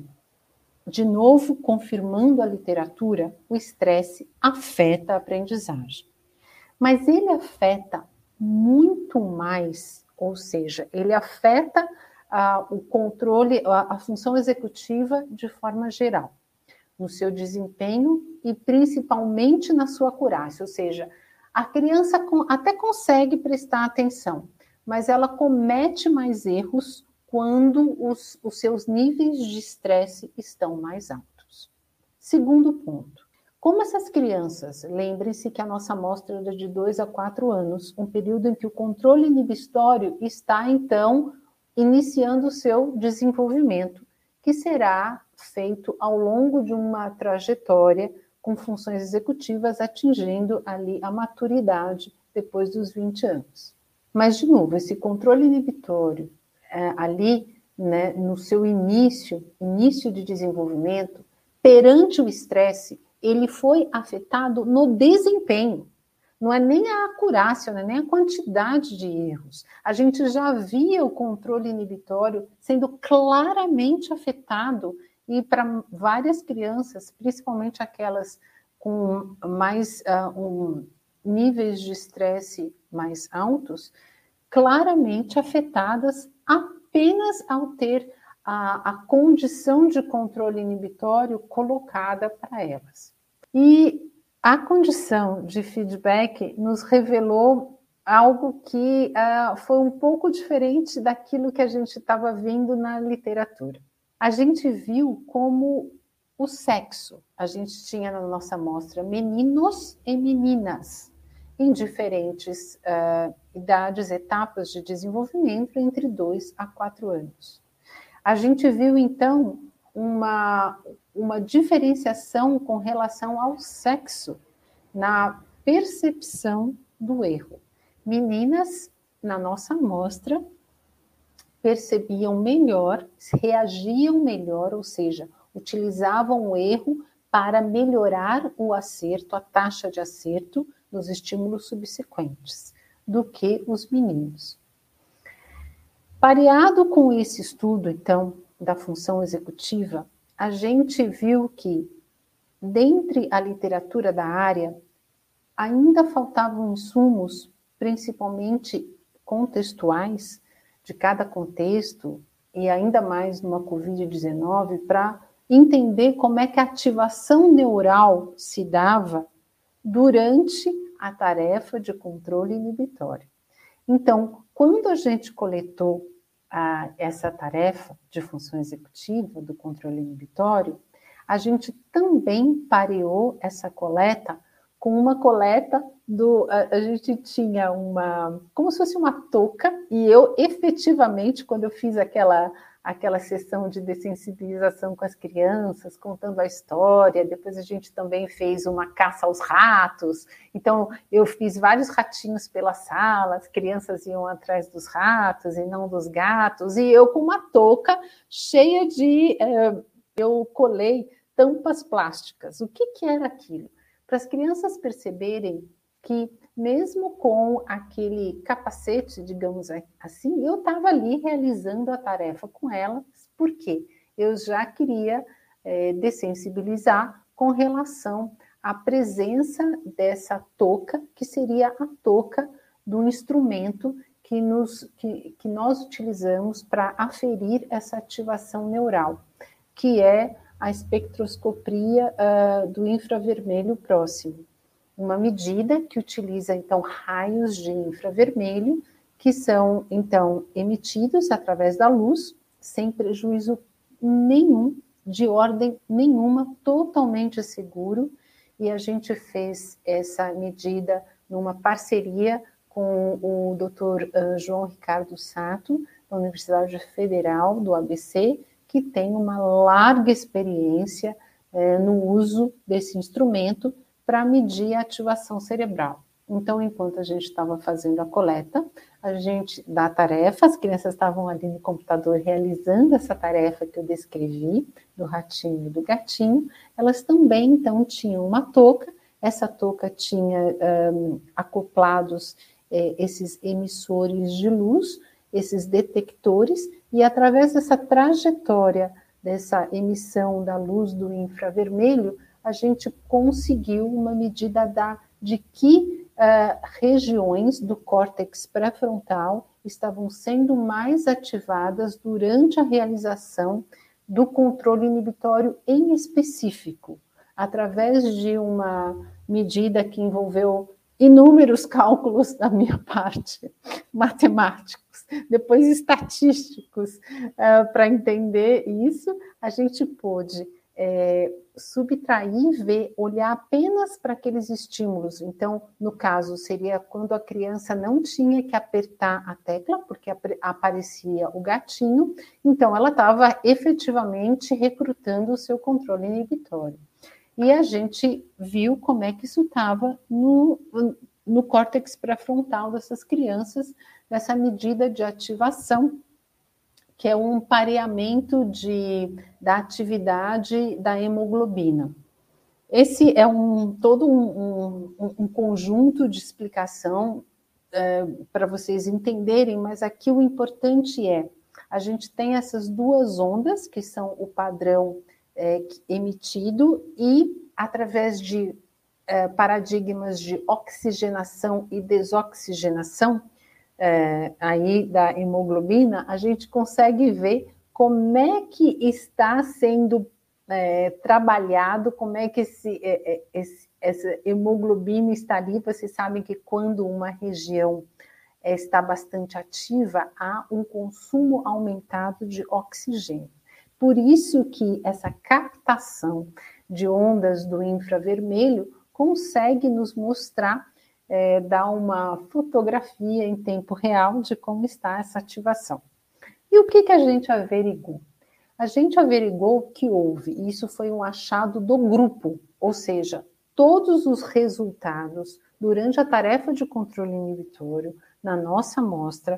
de novo, confirmando a literatura, o estresse afeta a aprendizagem. Mas ele afeta muito mais, ou seja, ele afeta uh, o controle, a, a função executiva de forma geral, no seu desempenho e principalmente na sua acurácia, ou seja, a criança até consegue prestar atenção, mas ela comete mais erros quando os, os seus níveis de estresse estão mais altos. Segundo ponto, como essas crianças, lembrem-se que a nossa amostra era de dois a quatro anos, um período em que o controle inibitório está, então, iniciando o seu desenvolvimento, que será feito ao longo de uma trajetória com funções executivas atingindo ali a maturidade depois dos vinte anos. Mas, de novo, esse controle inibitório é, ali, né, no seu início, início de desenvolvimento, perante o estresse, ele foi afetado no desempenho. Não é nem a acurácia, não é nem a quantidade de erros. A gente já via o controle inibitório sendo claramente afetado e para várias crianças, principalmente aquelas com mais uh, um, níveis de estresse mais altos, claramente afetadas apenas ao ter a, a condição de controle inibitório colocada para elas. E a condição de feedback nos revelou algo que uh, foi um pouco diferente daquilo que a gente estava vendo na literatura. A gente viu como o sexo, a gente tinha na nossa amostra meninos e meninas em diferentes uh, idades, etapas de desenvolvimento entre dois a quatro anos. A gente viu, então, uma, uma diferenciação com relação ao sexo na percepção do erro. Meninas, na nossa amostra, percebiam melhor, reagiam melhor, ou seja, utilizavam o erro para melhorar o acerto, a taxa de acerto nos estímulos subsequentes, do que os meninos. Pareado com esse estudo, então, da função executiva, a gente viu que, dentre a literatura da área, ainda faltavam insumos, principalmente contextuais, de cada contexto, e ainda mais numa covid dezenove, para entender como é que a ativação neural se dava durante a tarefa de controle inibitório. Então, quando a gente coletou a, essa tarefa de função executiva do controle inibitório, a gente também pareou essa coleta com uma coleta do... A, a gente tinha uma... como se fosse uma touca, e eu efetivamente, quando eu fiz aquela, aquela sessão de dessensibilização com as crianças, contando a história, depois a gente também fez uma caça aos ratos, então eu fiz vários ratinhos pela sala, as crianças iam atrás dos ratos e não dos gatos, e eu com uma touca cheia de... Eh, eu colei tampas plásticas. O que, que era aquilo? Para as crianças perceberem que, mesmo com aquele capacete, digamos assim, eu estava ali realizando a tarefa com elas, porque eu já queria é, dessensibilizar com relação à presença dessa touca, que seria a touca do instrumento que, nos, que, que nós utilizamos para aferir essa ativação neural, que é a espectroscopia uh, do infravermelho próximo. Uma medida que utiliza, então, raios de infravermelho, que são, então, emitidos através da luz, sem prejuízo nenhum, de ordem nenhuma, totalmente seguro, e a gente fez essa medida numa parceria com o doutor uh, João Ricardo Sato, da Universidade Federal do A B C, que tem uma larga experiência eh, no uso desse instrumento para medir a ativação cerebral. Então, enquanto a gente estava fazendo a coleta, a gente dá a tarefa, as crianças estavam ali no computador realizando essa tarefa que eu descrevi, do ratinho e do gatinho, elas também, então, tinham uma touca, essa touca tinha um, acoplados eh, esses emissores de luz, esses detectores, e através dessa trajetória, dessa emissão da luz do infravermelho, a gente conseguiu uma medida da, de que uh, regiões do córtex pré-frontal estavam sendo mais ativadas durante a realização do controle inibitório em específico, através de uma medida que envolveu inúmeros cálculos da minha parte, matemáticos, depois estatísticos, uh, para entender isso, a gente pôde é, subtrair, ver, olhar apenas para aqueles estímulos. Então, no caso, seria quando a criança não tinha que apertar a tecla, porque ap aparecia o gatinho, então ela estava efetivamente recrutando o seu controle inibitório. E a gente viu como é que isso estava no, no córtex pré-frontal dessas crianças, nessa medida de ativação, que é um pareamento de, da atividade da hemoglobina. Esse é um, todo um, um, um conjunto de explicação é, para vocês entenderem, mas aqui o importante é, a gente tem essas duas ondas, que são o padrão É, emitido e através de é, paradigmas de oxigenação e desoxigenação é, aí da hemoglobina, a gente consegue ver como é que está sendo é, trabalhado, como é que esse, é, esse, essa hemoglobina está ali. Vocês sabem que quando uma região é, está bastante ativa, há um consumo aumentado de oxigênio. Por isso que essa captação de ondas do infravermelho consegue nos mostrar, é, dar uma fotografia em tempo real de como está essa ativação. E o que, que a gente averigou? A gente averigou que houve, e isso foi um achado do grupo, ou seja, todos os resultados durante a tarefa de controle inibitório na nossa amostra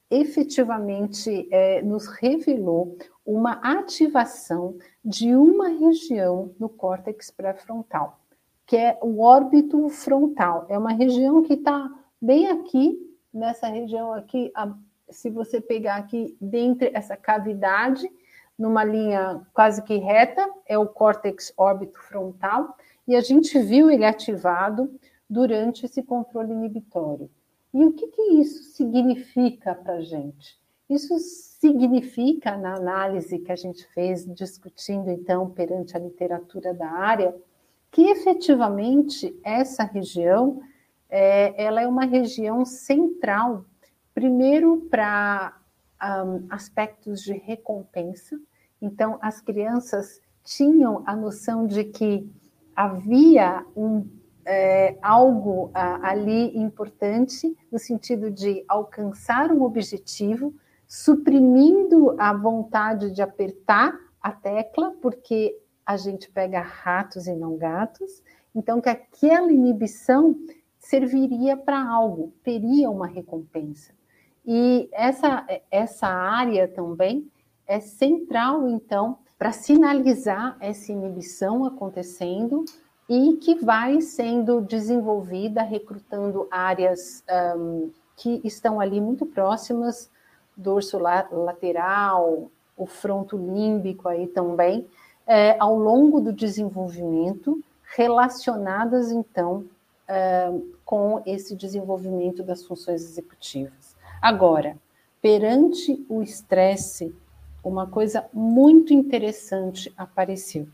efetivamente é, nos revelou uma ativação de uma região no córtex pré-frontal, que é o órbito frontal. É uma região que está bem aqui, nessa região aqui, a, se você pegar aqui dentro essa cavidade, numa linha quase que reta, é o córtex órbito frontal, e a gente viu ele ativado durante esse controle inibitório. E o que, que isso significa para a gente? Isso significa, na análise que a gente fez, discutindo então perante a literatura da área, que efetivamente essa região, é, ela é uma região central Primeiro, para um, aspectos de recompensa. Então, as crianças tinham a noção de que havia um, é, algo a, ali importante, no sentido de alcançar um objetivo, suprimindo a vontade de apertar a tecla, porque a gente pega ratos e não gatos, então que aquela inibição serviria para algo, teria uma recompensa. E essa, essa área também é central, então, para sinalizar essa inibição acontecendo e que vai sendo desenvolvida, recrutando áreas um, que estão ali muito próximas, dorso lateral, o fronto límbico aí também, é, ao longo do desenvolvimento, relacionadas, então, é, com esse desenvolvimento das funções executivas. Agora, perante o estresse, uma coisa muito interessante apareceu.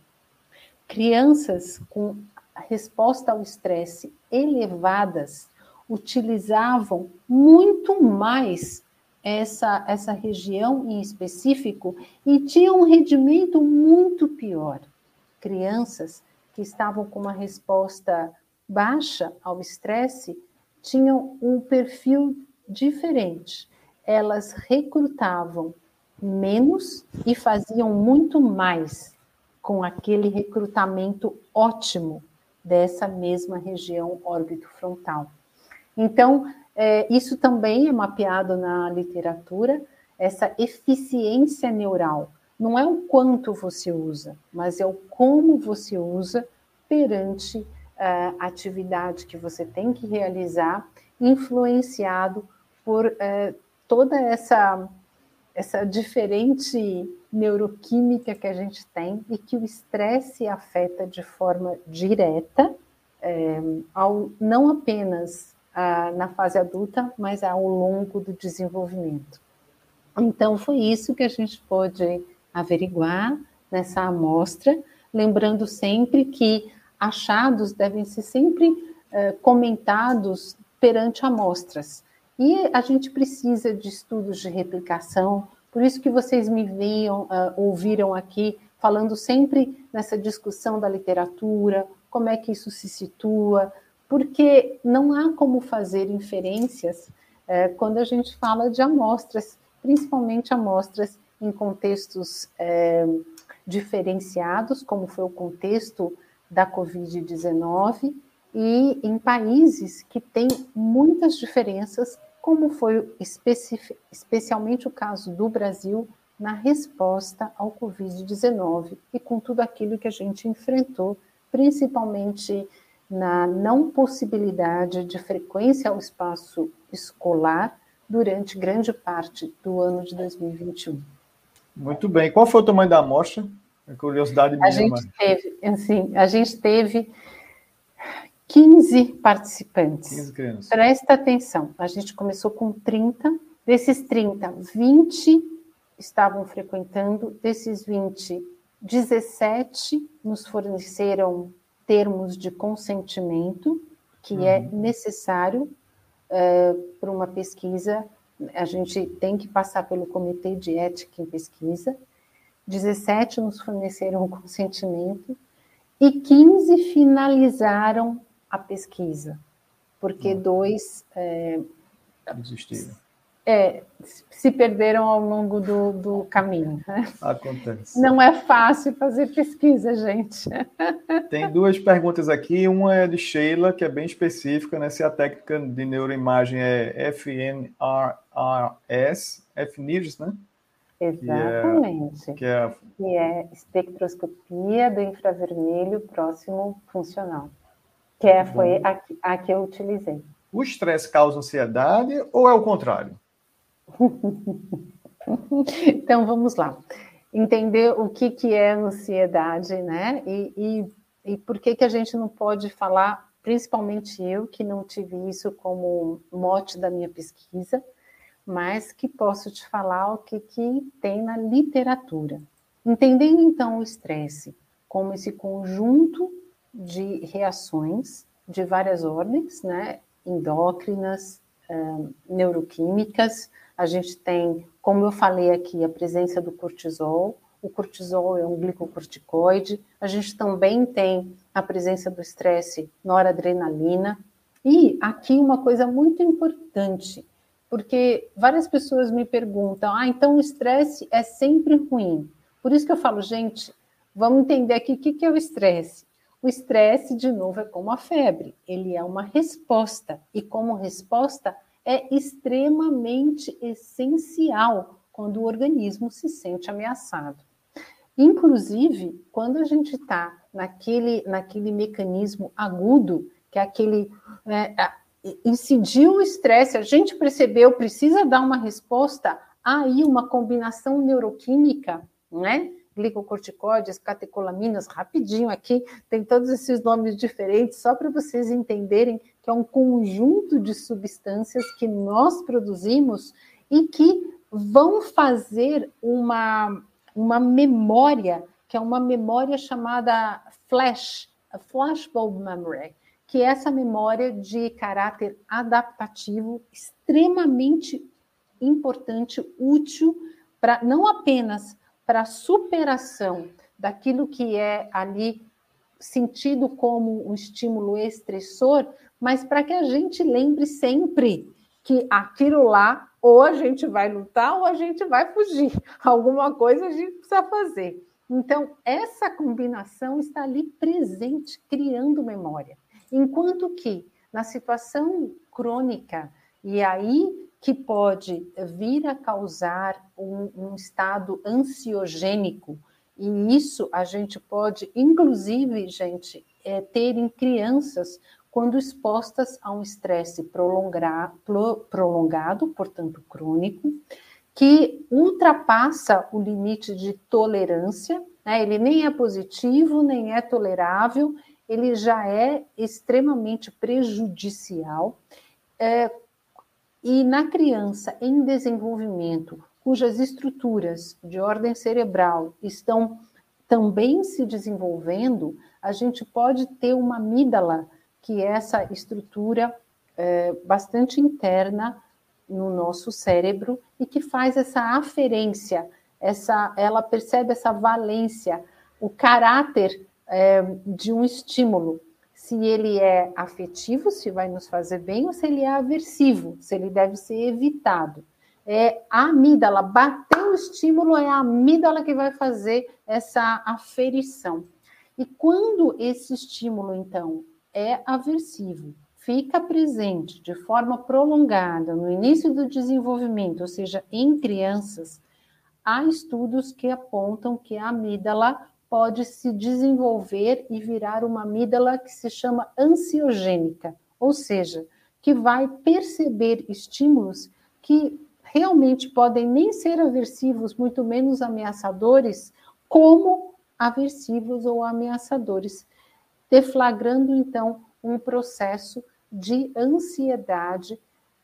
Crianças com resposta ao estresse elevadas utilizavam muito mais essa, essa região em específico e tinham um rendimento muito pior. Crianças que estavam com uma resposta baixa ao estresse tinham um perfil diferente. Elas recrutavam menos e faziam muito mais com aquele recrutamento ótimo dessa mesma região órbito-frontal. Então, é, isso também é mapeado na literatura, essa eficiência neural. Não é o quanto você usa, mas é o como você usa perante uh, a atividade que você tem que realizar, influenciado por uh, toda essa, essa diferente neuroquímica que a gente tem e que o estresse afeta de forma direta, é, ao, não apenas ah, na fase adulta, mas ao longo do desenvolvimento. Então, foi isso que a gente pôde averiguar nessa amostra, lembrando sempre que achados devem ser sempre eh, comentados perante amostras. E a gente precisa de estudos de replicação, por isso que vocês me viam, uh, ouviram aqui, falando sempre nessa discussão da literatura, como é que isso se situa, porque não há como fazer inferências uh, quando a gente fala de amostras, principalmente amostras em contextos uh, diferenciados, como foi o contexto da covid dezenove, e em países que têm muitas diferenças, como foi especi- especialmente o caso do Brasil na resposta ao covid dezenove e com tudo aquilo que a gente enfrentou, principalmente na não possibilidade de frequência ao espaço escolar durante grande parte do ano de dois mil e vinte e um. Muito bem. Qual foi o tamanho da amostra? É curiosidade minha. A gente mas... teve, assim, a gente teve quinze participantes. quinze crianças. Presta atenção, a gente começou com trinta, desses trinta, vinte estavam frequentando, desses vinte, dezessete nos forneceram termos de consentimento, que uhum. é necessário uh, para uma pesquisa, a gente tem que passar pelo Comitê de Ética em Pesquisa, dezessete nos forneceram o consentimento e quinze finalizaram a pesquisa, porque dois é, desistiram. É, se perderam ao longo do, do caminho. Né? Acontece. Não é fácil fazer pesquisa, gente. Tem duas perguntas aqui, uma é de Sheila, que é bem específica, né? Se a técnica de neuroimagem é F N R R S, F N I R S, né? Exatamente. Que é, que é... que é espectroscopia do infravermelho próximo funcional. Que é, foi a, a que eu utilizei. O estresse causa ansiedade ou é o contrário? Então, vamos lá. Entender o que, que é ansiedade, né? E, e, e por que, que a gente não pode falar, principalmente eu, que não tive isso como mote da minha pesquisa, mas que posso te falar o que, que tem na literatura. Entendendo, então, o estresse como esse conjunto de reações de várias ordens, né? Endócrinas, uh, neuroquímicas. A gente tem, como eu falei aqui, a presença do cortisol. O cortisol é um glicocorticoide. A gente também tem a presença do estresse, noradrenalina. E aqui uma coisa muito importante, porque várias pessoas me perguntam, ah, então o estresse é sempre ruim. Por isso que eu falo, gente, vamos entender aqui o que é o estresse. O estresse, de novo, é como a febre. Ele é uma resposta. E como resposta, é extremamente essencial quando o organismo se sente ameaçado. Inclusive, quando a gente está naquele, naquele mecanismo agudo, que é aquele... Né, incidiu o estresse, a gente percebeu, precisa dar uma resposta, aí uma combinação neuroquímica, né? Glicocorticoides, catecolaminas, rapidinho aqui, tem todos esses nomes diferentes, só para vocês entenderem que é um conjunto de substâncias que nós produzimos e que vão fazer uma, uma memória, que é uma memória chamada flash, a flashbulb memory, que é essa memória de caráter adaptativo extremamente importante, útil, para não apenas para a superação daquilo que é ali sentido como um estímulo estressor, mas para que a gente lembre sempre que aquilo lá, ou a gente vai lutar ou a gente vai fugir. Alguma coisa a gente precisa fazer. Então, essa combinação está ali presente, criando memória. Enquanto que, na situação crônica, e aí que pode vir a causar um, um estado ansiogênico, e isso a gente pode, inclusive, gente, é, ter em crianças quando expostas a um estresse prolongado, prolongado, portanto crônico, que ultrapassa o limite de tolerância, né? Ele nem é positivo, nem é tolerável, ele já é extremamente prejudicial. É, e na criança em desenvolvimento, cujas estruturas de ordem cerebral estão também se desenvolvendo, a gente pode ter uma amígdala, que é essa estrutura é, bastante interna no nosso cérebro e que faz essa aferência, essa, ela percebe essa valência, o caráter é, de um estímulo, se ele é afetivo, se vai nos fazer bem, ou se ele é aversivo, se ele deve ser evitado. É a amígdala, bateu o estímulo, é a amígdala que vai fazer essa aferição. E quando esse estímulo, então, é aversivo, fica presente de forma prolongada no início do desenvolvimento, ou seja, em crianças, há estudos que apontam que a amígdala pode se desenvolver e virar uma amígdala que se chama ansiogênica, ou seja, que vai perceber estímulos que realmente podem nem ser aversivos, muito menos ameaçadores, como aversivos ou ameaçadores, deflagrando, então, um processo de ansiedade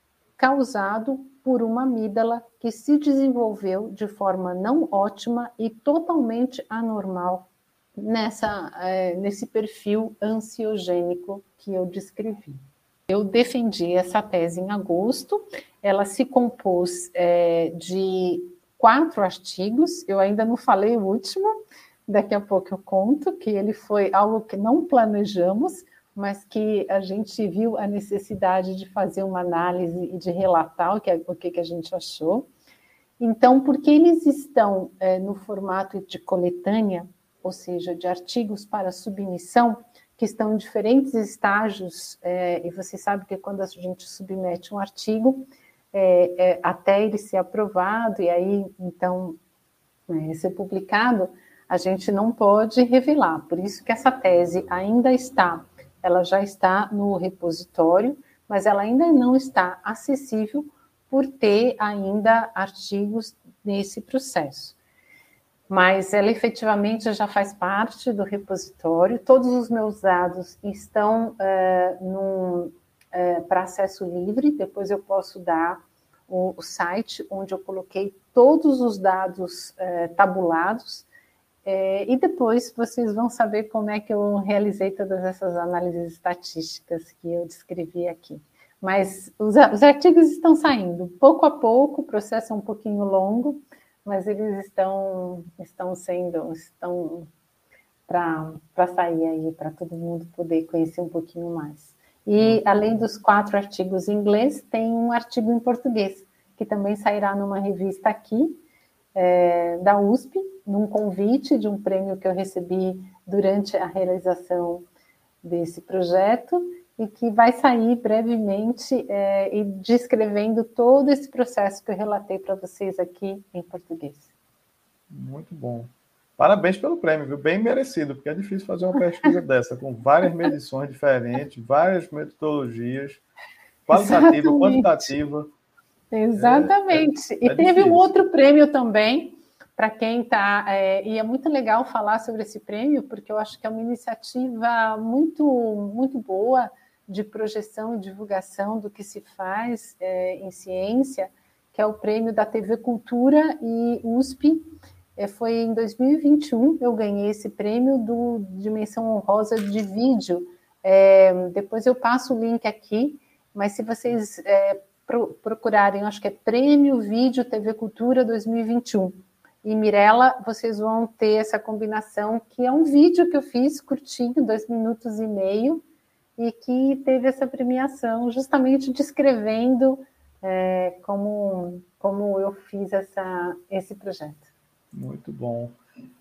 causado por uma amígdala que se desenvolveu de forma não ótima e totalmente anormal nessa, é, nesse perfil ansiogênico que eu descrevi. Eu defendi essa tese em agosto, ela se compôs é, de quatro artigos, eu ainda não falei o último, daqui a pouco eu conto, que ele foi algo que não planejamos, mas que a gente viu a necessidade de fazer uma análise e de relatar o que, o que a gente achou. Então, porque eles estão é, no formato de coletânea, ou seja, de artigos para submissão, que estão em diferentes estágios, é, e você sabe que quando a gente submete um artigo, é, é, até ele ser aprovado, e aí, então, é, ser publicado, a gente não pode revelar. Por isso que essa tese ainda está, ela já está no repositório, mas ela ainda não está acessível por ter ainda artigos nesse processo. Mas ela efetivamente já faz parte do repositório, todos os meus dados estão uh, uh, para acesso livre, depois eu posso dar o, o site onde eu coloquei todos os dados uh, tabulados, uh, e depois vocês vão saber como é que eu realizei todas essas análises estatísticas que eu descrevi aqui. Mas os, os artigos estão saindo, pouco a pouco, o processo é um pouquinho longo, mas eles estão, estão sendo, estão para sair aí, para todo mundo poder conhecer um pouquinho mais. E, além dos quatro artigos em inglês, tem um artigo em português, que também sairá numa revista aqui, é, da U S P, num convite de um prêmio que eu recebi durante a realização desse projeto, e que vai sair brevemente, é, e descrevendo todo esse processo que eu relatei para vocês aqui em português. Muito bom. Parabéns pelo prêmio, viu? Bem merecido, porque é difícil fazer uma pesquisa dessa, com várias medições diferentes, várias metodologias, qualitativa, Exatamente. quantitativa. Exatamente. É, é, é e teve difícil. Um outro prêmio também, para quem está... É, e é muito legal falar sobre esse prêmio, porque eu acho que é uma iniciativa muito, muito boa de projeção e divulgação do que se faz é, em ciência, que é o prêmio da T V Cultura e U S P. É, foi em dois mil e vinte e um, eu ganhei esse prêmio do Dimensão Honrosa de Vídeo. É, depois eu passo o link aqui, mas se vocês é, pro, procurarem, acho que é Prêmio Vídeo T V Cultura dois mil e vinte e um. E Mirella, vocês vão ter essa combinação, que é um vídeo que eu fiz curtinho, dois minutos e meio, e que teve essa premiação, justamente descrevendo é, como, como eu fiz essa, esse projeto. Muito bom.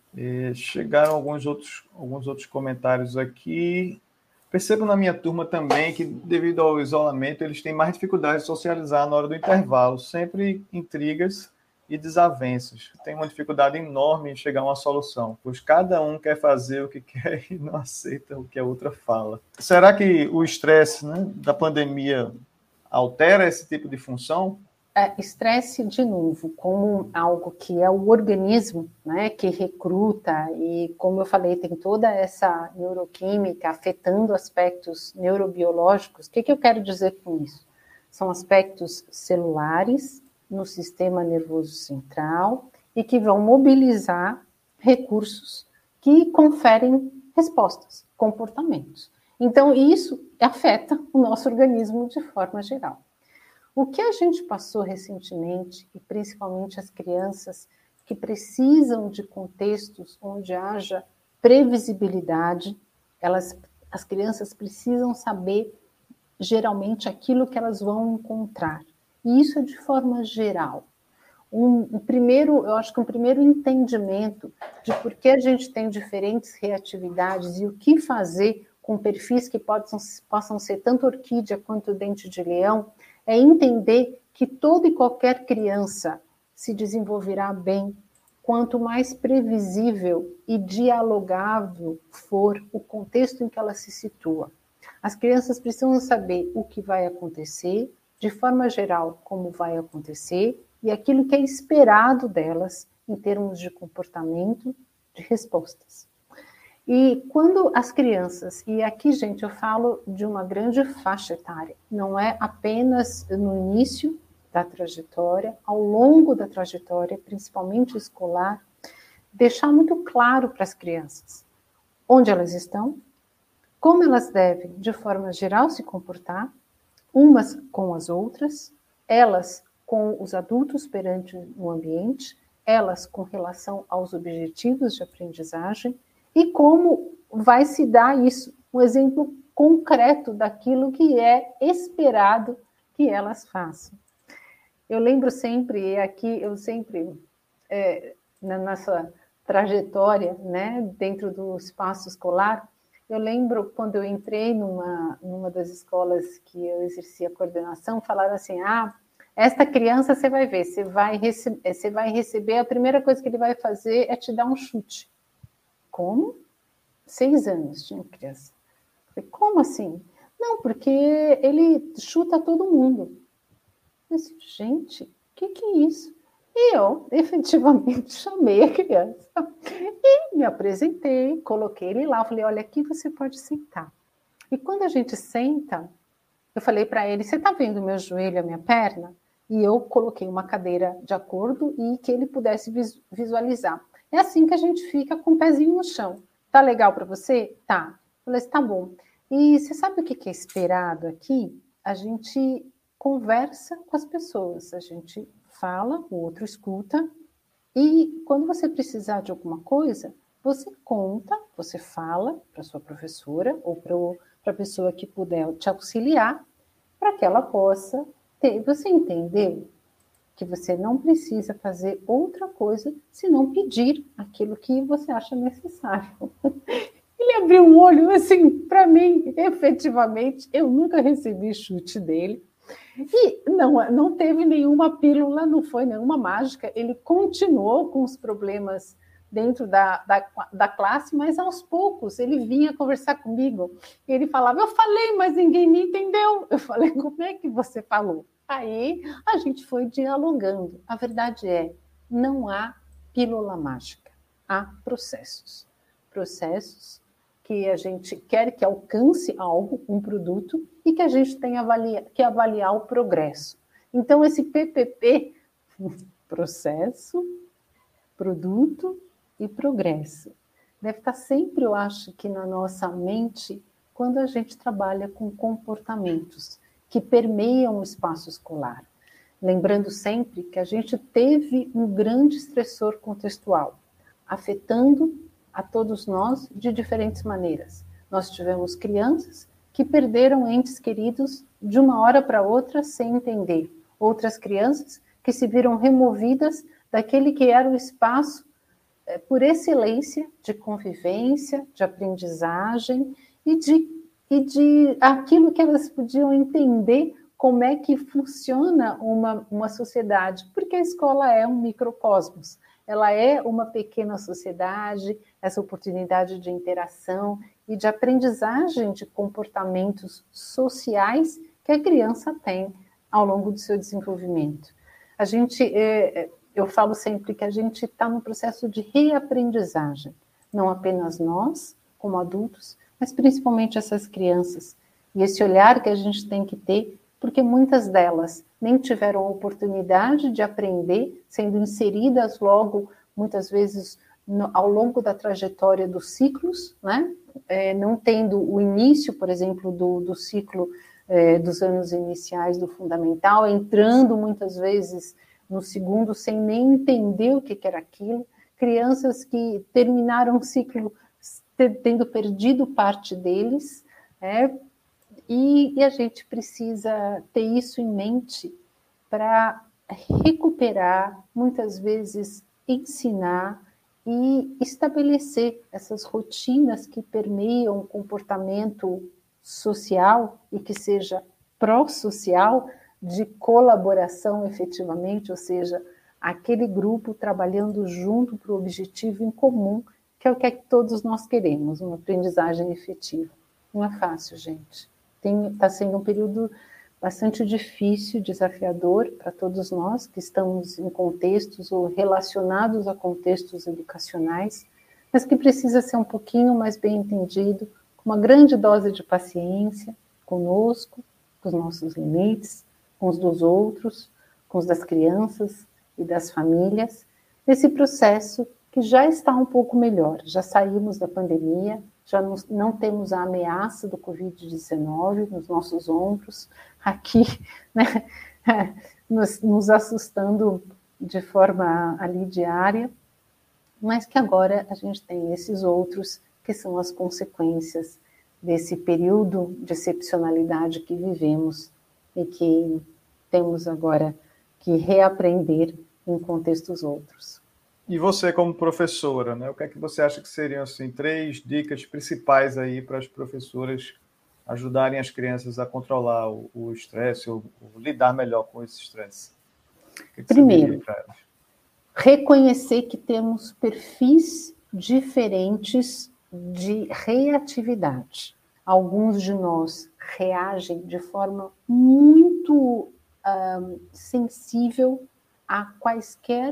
E chegaram alguns outros, alguns outros comentários aqui. Percebo na minha turma também que, devido ao isolamento, eles têm mais dificuldade de socializar na hora do intervalo, sempre intrigas e desavenças. Tem uma dificuldade enorme em chegar a uma solução, pois cada um quer fazer o que quer e não aceita o que a outra fala. Será que o estresse, né, da pandemia altera esse tipo de função? Estresse, de novo, como algo que é o organismo, né, que recruta, e como eu falei, tem toda essa neuroquímica afetando aspectos neurobiológicos. O que, que eu quero dizer com isso? São aspectos celulares no sistema nervoso central e que vão mobilizar recursos que conferem respostas, comportamentos. Então, isso afeta o nosso organismo de forma geral. O que a gente passou recentemente, e principalmente as crianças que precisam de contextos onde haja previsibilidade, elas, as crianças precisam saber, geralmente, aquilo que elas vão encontrar. E isso é de forma geral. Um, um primeiro, eu acho que um primeiro entendimento de por que a gente tem diferentes reatividades e o que fazer com perfis que possam, possam ser tanto orquídea quanto dente de leão, é entender que toda e qualquer criança se desenvolverá bem quanto mais previsível e dialogável for o contexto em que ela se situa. As crianças precisam saber o que vai acontecer, de forma geral, como vai acontecer, e aquilo que é esperado delas em termos de comportamento, de respostas. E quando as crianças, e aqui, gente, eu falo de uma grande faixa etária, não é apenas no início da trajetória, ao longo da trajetória, principalmente escolar, deixar muito claro para as crianças onde elas estão, como elas devem, de forma geral, se comportar, umas com as outras, elas com os adultos perante o ambiente, elas com relação aos objetivos de aprendizagem, e como vai se dar isso, um exemplo concreto daquilo que é esperado que elas façam. Eu lembro sempre, e aqui eu sempre, é, na nossa trajetória, né, dentro do espaço escolar, eu lembro quando eu entrei numa, numa das escolas que eu exercia coordenação, falaram assim, ah, esta criança você vai ver, você vai, rece- você vai receber, a primeira coisa que ele vai fazer é te dar um chute. Como? Seis anos tinha criança. Eu falei, como assim? Não, porque ele chuta todo mundo. Eu disse, gente, o que, que é isso? E eu, efetivamente, chamei a criança e me apresentei, coloquei ele lá, eu falei, olha, aqui você pode sentar. E quando a gente senta, eu falei para ele, você está vendo o meu joelho, a minha perna? E eu coloquei uma cadeira de acordo e que ele pudesse visualizar. É assim que a gente fica com o pezinho no chão. Tá legal para você? Tá. Eu falei, tá bom. E você sabe o que é esperado aqui? a gente conversa com as pessoas, a gente fala, o outro escuta, e quando você precisar de alguma coisa, você conta, você fala para a sua professora ou para a pessoa que puder te auxiliar, para que ela possa ter. Você entendeu que você não precisa fazer outra coisa senão pedir aquilo que você acha necessário. Ele abriu um olho, assim, para mim, efetivamente, eu nunca recebi chute dele. E não, não teve nenhuma pílula, não foi nenhuma mágica. Ele continuou com os problemas dentro da, da, da classe, mas aos poucos ele vinha conversar comigo. Ele falava, eu falei, mas ninguém me entendeu. Eu falei, como é que você falou? Aí a gente foi dialogando. A verdade é, não há pílula mágica, há processos. Processos que a gente quer que alcance algo, um produto, e que a gente tem avalia, que avaliar o progresso. Então, esse P P P, processo, produto e progresso, deve estar sempre, eu acho, que na nossa mente, quando a gente trabalha com comportamentos que permeiam o espaço escolar. Lembrando sempre que a gente teve um grande estressor contextual, afetando a todos nós de diferentes maneiras. Nós tivemos crianças que perderam entes queridos de uma hora para outra sem entender. Outras crianças que se viram removidas daquele que era o espaço é, por excelência de convivência, de aprendizagem e de, e de aquilo que elas podiam entender como é que funciona uma, uma sociedade, porque a escola é um microcosmos. Ela é uma pequena sociedade, essa oportunidade de interação e de aprendizagem de comportamentos sociais que a criança tem ao longo do seu desenvolvimento. A gente, eu falo sempre que a gente está num processo de reaprendizagem, não apenas nós, como adultos, mas principalmente essas crianças. E esse olhar que a gente tem que ter, porque muitas delas nem tiveram a oportunidade de aprender, sendo inseridas logo, muitas vezes, no, ao longo da trajetória dos ciclos, né? É, não tendo o início, por exemplo, do, do ciclo é, dos anos iniciais do fundamental, entrando muitas vezes no segundo sem nem entender o que, que era aquilo, crianças que terminaram o ciclo tendo perdido parte deles, é, e, e a gente precisa ter isso em mente para recuperar, muitas vezes ensinar e estabelecer essas rotinas que permeiam o comportamento social e que seja pró-social, de colaboração efetivamente, ou seja, aquele grupo trabalhando junto para o objetivo em comum, que é o que todos nós queremos, uma aprendizagem efetiva. Não é fácil, gente. Está sendo um período bastante difícil, desafiador para todos nós que estamos em contextos ou relacionados a contextos educacionais, mas que precisa ser um pouquinho mais bem entendido, com uma grande dose de paciência conosco, com os nossos limites, com os dos outros, com os das crianças e das famílias, nesse processo que já está um pouco melhor. Já saímos da pandemia, já não, não temos a ameaça do covid dezenove nos nossos ombros, aqui, né, nos, nos assustando de forma ali diária, mas que agora a gente tem esses outros que são as consequências desse período de excepcionalidade que vivemos e que temos agora que reaprender em contextos outros. E você, como professora, né, o que é que você acha que seriam assim, três dicas principais aí para as professoras ajudarem as crianças a controlar o estresse ou, ou lidar melhor com esse estresse? Que que Primeiro, reconhecer que temos perfis diferentes de reatividade. Alguns de nós reagem de forma muito um, sensível a quaisquer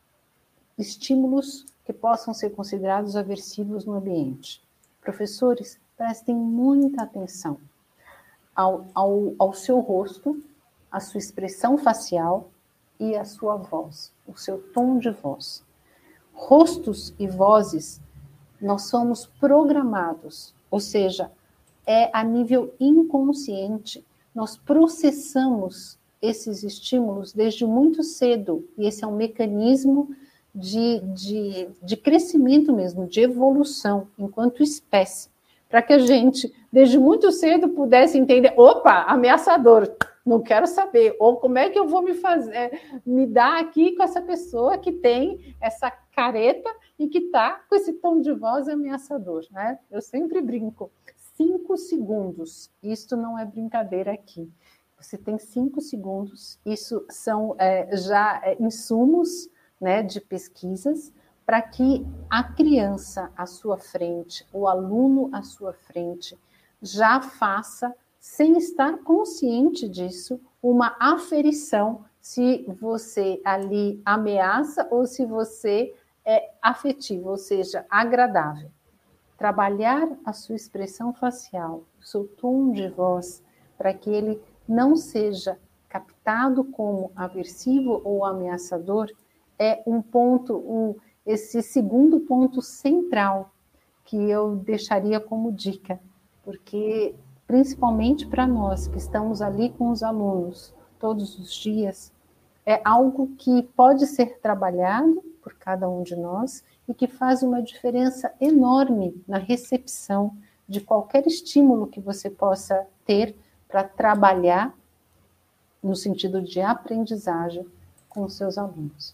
estímulos que possam ser considerados aversivos no ambiente. Professores, prestem muita atenção ao, ao, ao seu rosto, à sua expressão facial e à sua voz, o seu tom de voz. Rostos e vozes, nós somos programados, ou seja, é a nível inconsciente, nós processamos esses estímulos desde muito cedo, e esse é um mecanismo de, de, de crescimento mesmo, de evolução enquanto espécie, para que a gente, desde muito cedo, pudesse entender, opa, ameaçador, não quero saber, ou como é que eu vou me fazer, me dar aqui com essa pessoa que tem essa careta e que está com esse tom de voz ameaçador, né? Eu sempre brinco, cinco segundos, isto não é brincadeira aqui. Você tem cinco segundos, isso são é, já é, insumos, né, de pesquisas, para que a criança à sua frente, o aluno à sua frente, já faça, sem estar consciente disso, uma aferição se você ali ameaça ou se você é afetivo, ou seja, agradável. Trabalhar a sua expressão facial, o seu tom de voz, para que ele não seja captado como aversivo ou ameaçador, é um ponto, um, esse segundo ponto central que eu deixaria como dica, porque principalmente para nós que estamos ali com os alunos todos os dias, é algo que pode ser trabalhado por cada um de nós e que faz uma diferença enorme na recepção de qualquer estímulo que você possa ter para trabalhar no sentido de aprendizagem com os seus alunos.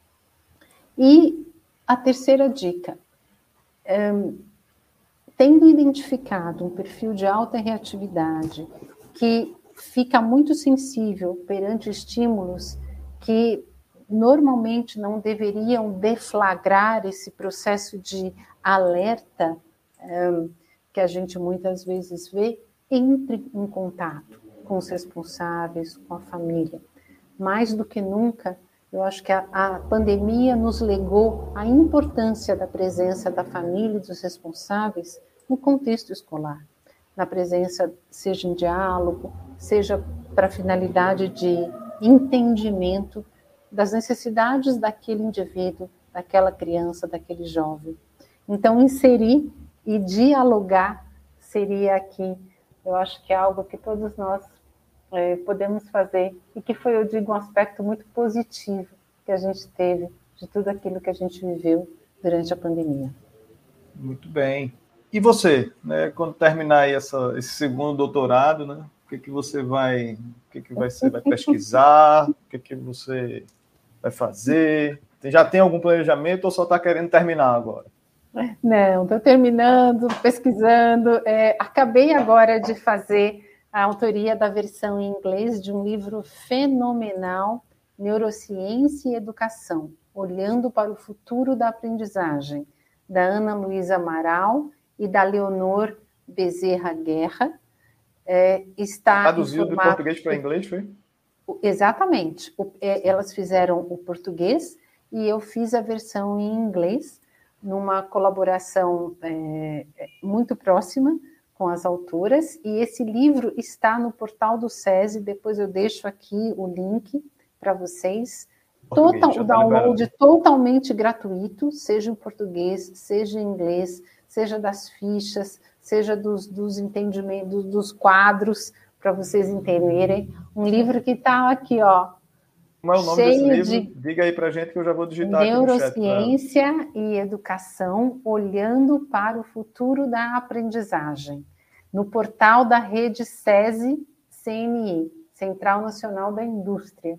E a terceira dica, um, tendo identificado um perfil de alta reatividade que fica muito sensível perante estímulos que normalmente não deveriam deflagrar esse processo de alerta um, que a gente muitas vezes vê, entre em contato com os responsáveis, com a família. Mais do que nunca, eu acho que a, a pandemia nos legou a importância da presença da família e dos responsáveis no contexto escolar. Na presença, seja em diálogo, seja para finalidade de entendimento das necessidades daquele indivíduo, daquela criança, daquele jovem. Então, inserir e dialogar seria aqui, eu acho que é algo que todos nós é, podemos fazer e que foi, eu digo, um aspecto muito positivo que a gente teve de tudo aquilo que a gente viveu durante a pandemia. Muito bem. E você, né, quando terminar aí essa, esse segundo doutorado, né, o que, que você vai, o que, que vai, você vai pesquisar, o que, que você vai fazer? Já tem algum planejamento ou só está querendo terminar agora? Não, estou terminando, pesquisando. É, acabei agora de fazer a autoria da versão em inglês de um livro fenomenal, Neurociência e Educação, Olhando para o Futuro da Aprendizagem, da Ana Luísa Amaral e da Leonor Bezerra Guerra. É, está traduzido do português para inglês, foi? Exatamente. O, é, elas fizeram o português e eu fiz a versão em inglês, numa colaboração é, muito próxima com as autoras, e esse livro está no portal do SESI, depois eu deixo aqui o link para vocês. Total, o download tá totalmente gratuito, seja em português, seja em inglês, seja das fichas, seja dos, dos entendimentos, dos quadros, para vocês entenderem. Um livro que está aqui, ó. Como é o nome desse livro? De... Diga aí para a gente que eu já vou digitar aqui no chat. Neurociência e Educação, Olhando para o Futuro da Aprendizagem, no portal da rede SESI C N I, Central Nacional da Indústria.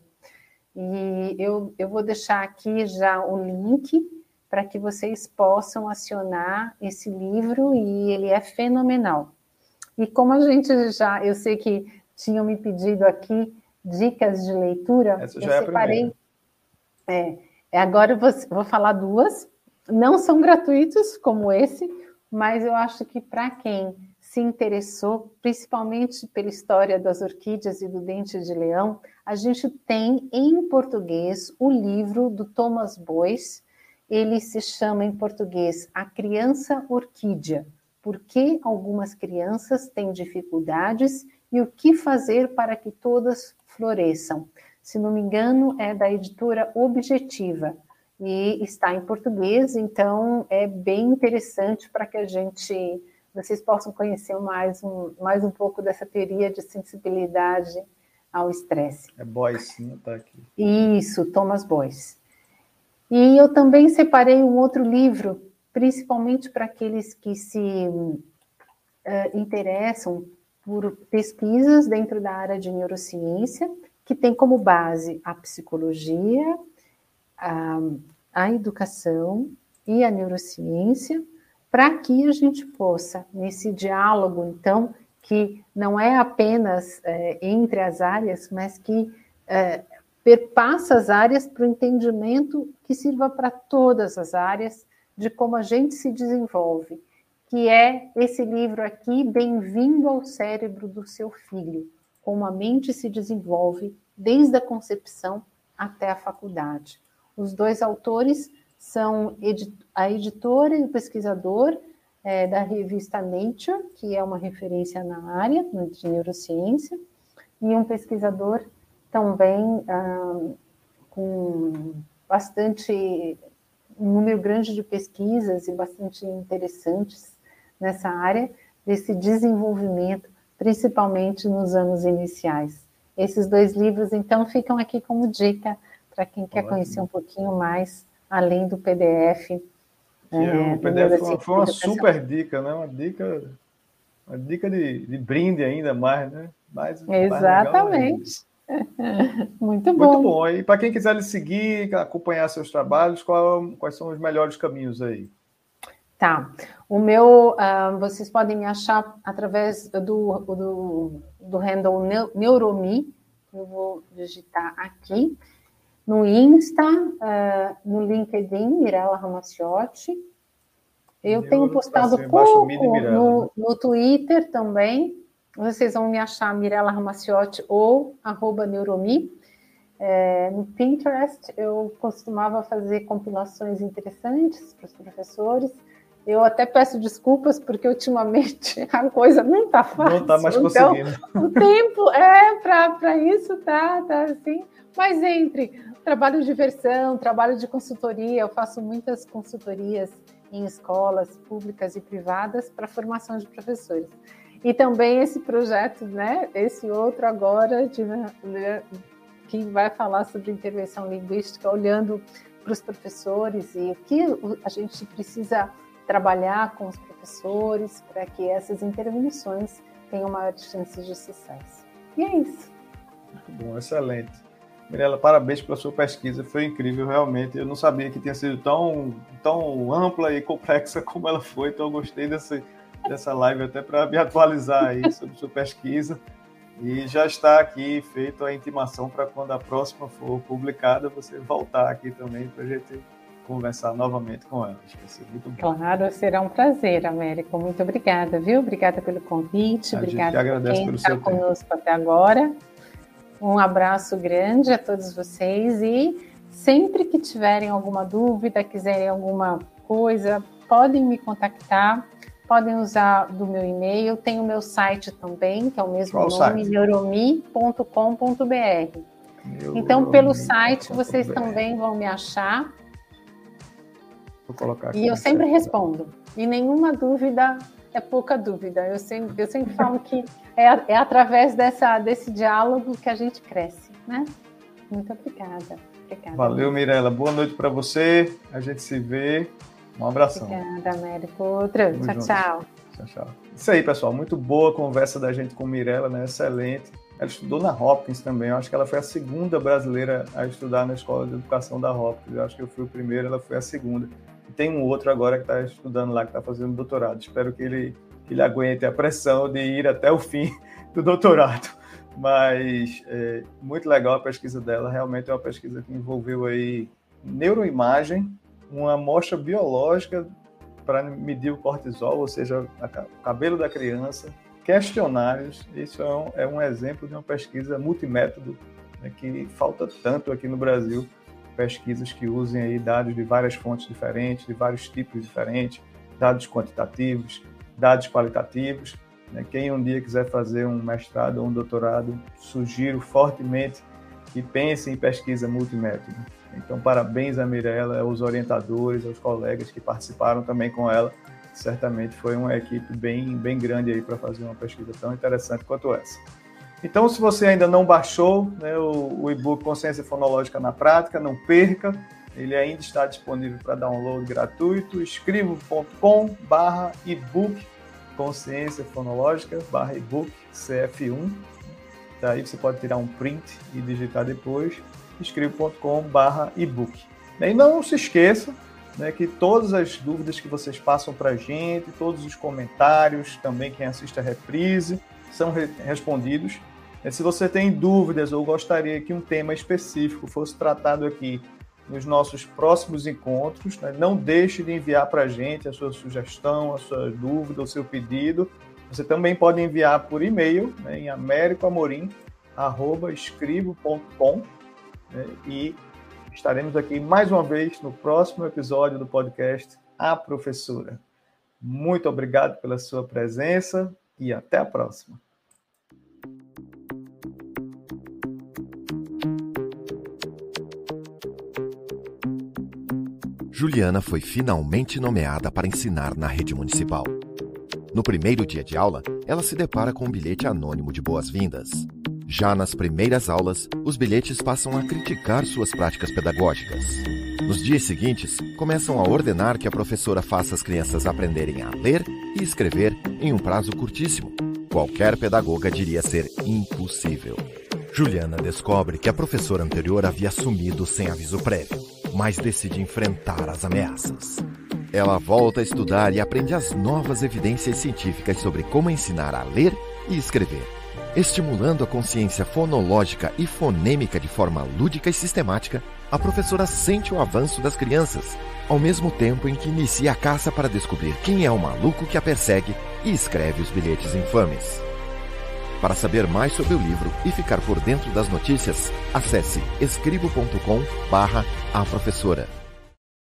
E eu, eu vou deixar aqui já o link para que vocês possam acionar esse livro, e ele é fenomenal. E como a gente já, eu sei que tinham me pedido aqui dicas de leitura, essa já eu separei. É, é, agora eu vou, vou falar duas, não são gratuitos como esse, mas eu acho que para quem se interessou, principalmente pela história das orquídeas e do dente de leão, a gente tem em português o livro do Thomas Boyce. Ele se chama em português A Criança Orquídea, por que algumas crianças têm dificuldades e o que fazer para que todas floresçam. Se não me engano, é da editora Objetiva e está em português, então é bem interessante para que a gente vocês possam conhecer mais um, mais um pouco dessa teoria de sensibilidade ao estresse. É Boyce, não está aqui. Isso, Thomas Boyce. E eu também separei um outro livro, principalmente para aqueles que se uh, interessam por pesquisas dentro da área de neurociência, que tem como base a psicologia, a, a educação e a neurociência, para que a gente possa, nesse diálogo, então, que não é apenas é, entre as áreas, mas que é, perpassa as áreas para o entendimento que sirva para todas as áreas de como a gente se desenvolve, que é esse livro aqui, Bem-vindo ao Cérebro do Seu Filho, como a mente se desenvolve desde a concepção até a faculdade. Os dois autores são a editora e o pesquisador é, da revista Nature, que é uma referência na área de neurociência, e um pesquisador também ah, com bastante, um número grande de pesquisas e bastante interessantes nessa área desse desenvolvimento, principalmente nos anos iniciais. Esses dois livros, então, ficam aqui como dica para quem quer Ótimo. Conhecer um pouquinho mais, além do P D F. É, o P D F foi uma, foi uma super dica, né? Uma dica, uma dica de, de brinde ainda mais, né? Mais, Exatamente. Mais Muito bom. Muito bom. E para quem quiser lhe seguir, acompanhar seus trabalhos, qual, quais são os melhores caminhos aí? Tá. O meu, uh, vocês podem me achar através do, do, do handle Neuromi, eu vou digitar aqui, no Insta, uh, no LinkedIn, Mirella Ramaciotti. Eu Neuro, tenho postado assim, pouco no, no Twitter também. Vocês vão me achar Mirella Ramaciotti ou arroba Neuromi. É, no Pinterest, eu costumava fazer compilações interessantes para os professores. Eu até peço desculpas, porque ultimamente a coisa não está fácil. Não está mais conseguindo. Então, o tempo é para isso, tá, tá assim. Mas entre trabalho de diversão, trabalho de consultoria, eu faço muitas consultorias em escolas públicas e privadas para formação de professores. E também esse projeto, né, esse outro agora, de, que vai falar sobre intervenção linguística, olhando para os professores e o que a gente precisa trabalhar com os professores para que essas intervenções tenham maiores chances de sucesso. E é isso. Muito bom, excelente. Mirella, parabéns pela sua pesquisa, foi incrível, realmente. Eu não sabia que tinha sido tão, tão ampla e complexa como ela foi, então eu gostei dessa, dessa live até para me atualizar aí sobre sua pesquisa. E já está aqui feita a intimação para quando a próxima for publicada, você voltar aqui também para a gente conversar novamente com ela. Acho que vai ser muito bom. Claro, será um prazer, Américo. Muito obrigada, viu? Obrigada pelo convite, a obrigada gente agradece por quem pelo está seu conosco tempo. até agora. Um abraço grande a todos vocês e sempre que tiverem alguma dúvida, quiserem alguma coisa, podem me contactar, podem usar do meu e-mail, tem o meu site também, que é o mesmo Qual nome, site? neuromi ponto com ponto b r. Então, pelo site, vocês também vão me achar. Vou colocar aqui. E eu sempre respondo. E nenhuma dúvida é pouca dúvida. Eu sempre, eu sempre falo que é, é através dessa, desse diálogo que a gente cresce, né? Muito obrigada. obrigada Valeu, Mirella. Boa noite para você. A gente se vê. Um abração. Obrigada, Américo. Outra. Tchau, tchau. Tchau, tchau. Isso aí, pessoal. Muito boa a conversa da gente com Mirella, né? Excelente. Ela estudou na Hopkins também. Eu acho que ela foi a segunda brasileira a estudar na Escola de Educação da Hopkins. Eu acho que eu fui o primeiro, ela foi a segunda. E tem um outro agora que está estudando lá, que está fazendo doutorado. Espero que ele, que ele aguente a pressão de ir até o fim do doutorado. Mas é muito legal a pesquisa dela. Realmente é uma pesquisa que envolveu aí neuroimagem, uma amostra biológica para medir o cortisol, ou seja, o cabelo da criança, questionários. Isso é um, é um exemplo de uma pesquisa multimétodo, né, que falta tanto aqui no Brasil. Pesquisas que usem aí dados de várias fontes diferentes, de vários tipos diferentes, dados quantitativos, dados qualitativos. Né? Quem um dia quiser fazer um mestrado ou um doutorado, sugiro fortemente que pense em pesquisa multimétodo. Então, parabéns a Mirella, aos orientadores, aos colegas que participaram também com ela, certamente foi uma equipe bem, bem grande aí para fazer uma pesquisa tão interessante quanto essa. Então, se você ainda não baixou, né, o, o e-book Consciência Fonológica na Prática, não perca, ele ainda está disponível para download gratuito, escrivo ponto com barra ebook Consciência Fonológica barra ebook C F um. Daí você pode tirar um print e digitar depois, escrivo ponto com barra ebook. E não se esqueça, né, que todas as dúvidas que vocês passam para a gente, todos os comentários, também quem assiste a reprise, são re- respondidos. E se você tem dúvidas ou gostaria que um tema específico fosse tratado aqui nos nossos próximos encontros, né, não deixe de enviar para a gente a sua sugestão, a sua dúvida, o seu pedido. Você também pode enviar por e-mail, né, em americo amorim arroba escrivo ponto com, né, e estaremos aqui mais uma vez no próximo episódio do podcast A Professora. Muito obrigado pela sua presença e até a próxima. Juliana foi finalmente nomeada para ensinar na rede municipal. No primeiro dia de aula, ela se depara com um bilhete anônimo de boas-vindas. Já nas primeiras aulas, os bilhetes passam a criticar suas práticas pedagógicas. Nos dias seguintes, começam a ordenar que a professora faça as crianças aprenderem a ler e escrever em um prazo curtíssimo. Qualquer pedagoga diria ser impossível. Juliana descobre que a professora anterior havia sumido sem aviso prévio, mas decide enfrentar as ameaças. Ela volta a estudar e aprende as novas evidências científicas sobre como ensinar a ler e escrever. Estimulando a consciência fonológica e fonêmica de forma lúdica e sistemática, a professora sente o avanço das crianças, ao mesmo tempo em que inicia a caça para descobrir quem é o maluco que a persegue e escreve os bilhetes infames. Para saber mais sobre o livro e ficar por dentro das notícias, acesse escrivo ponto com barra a professora.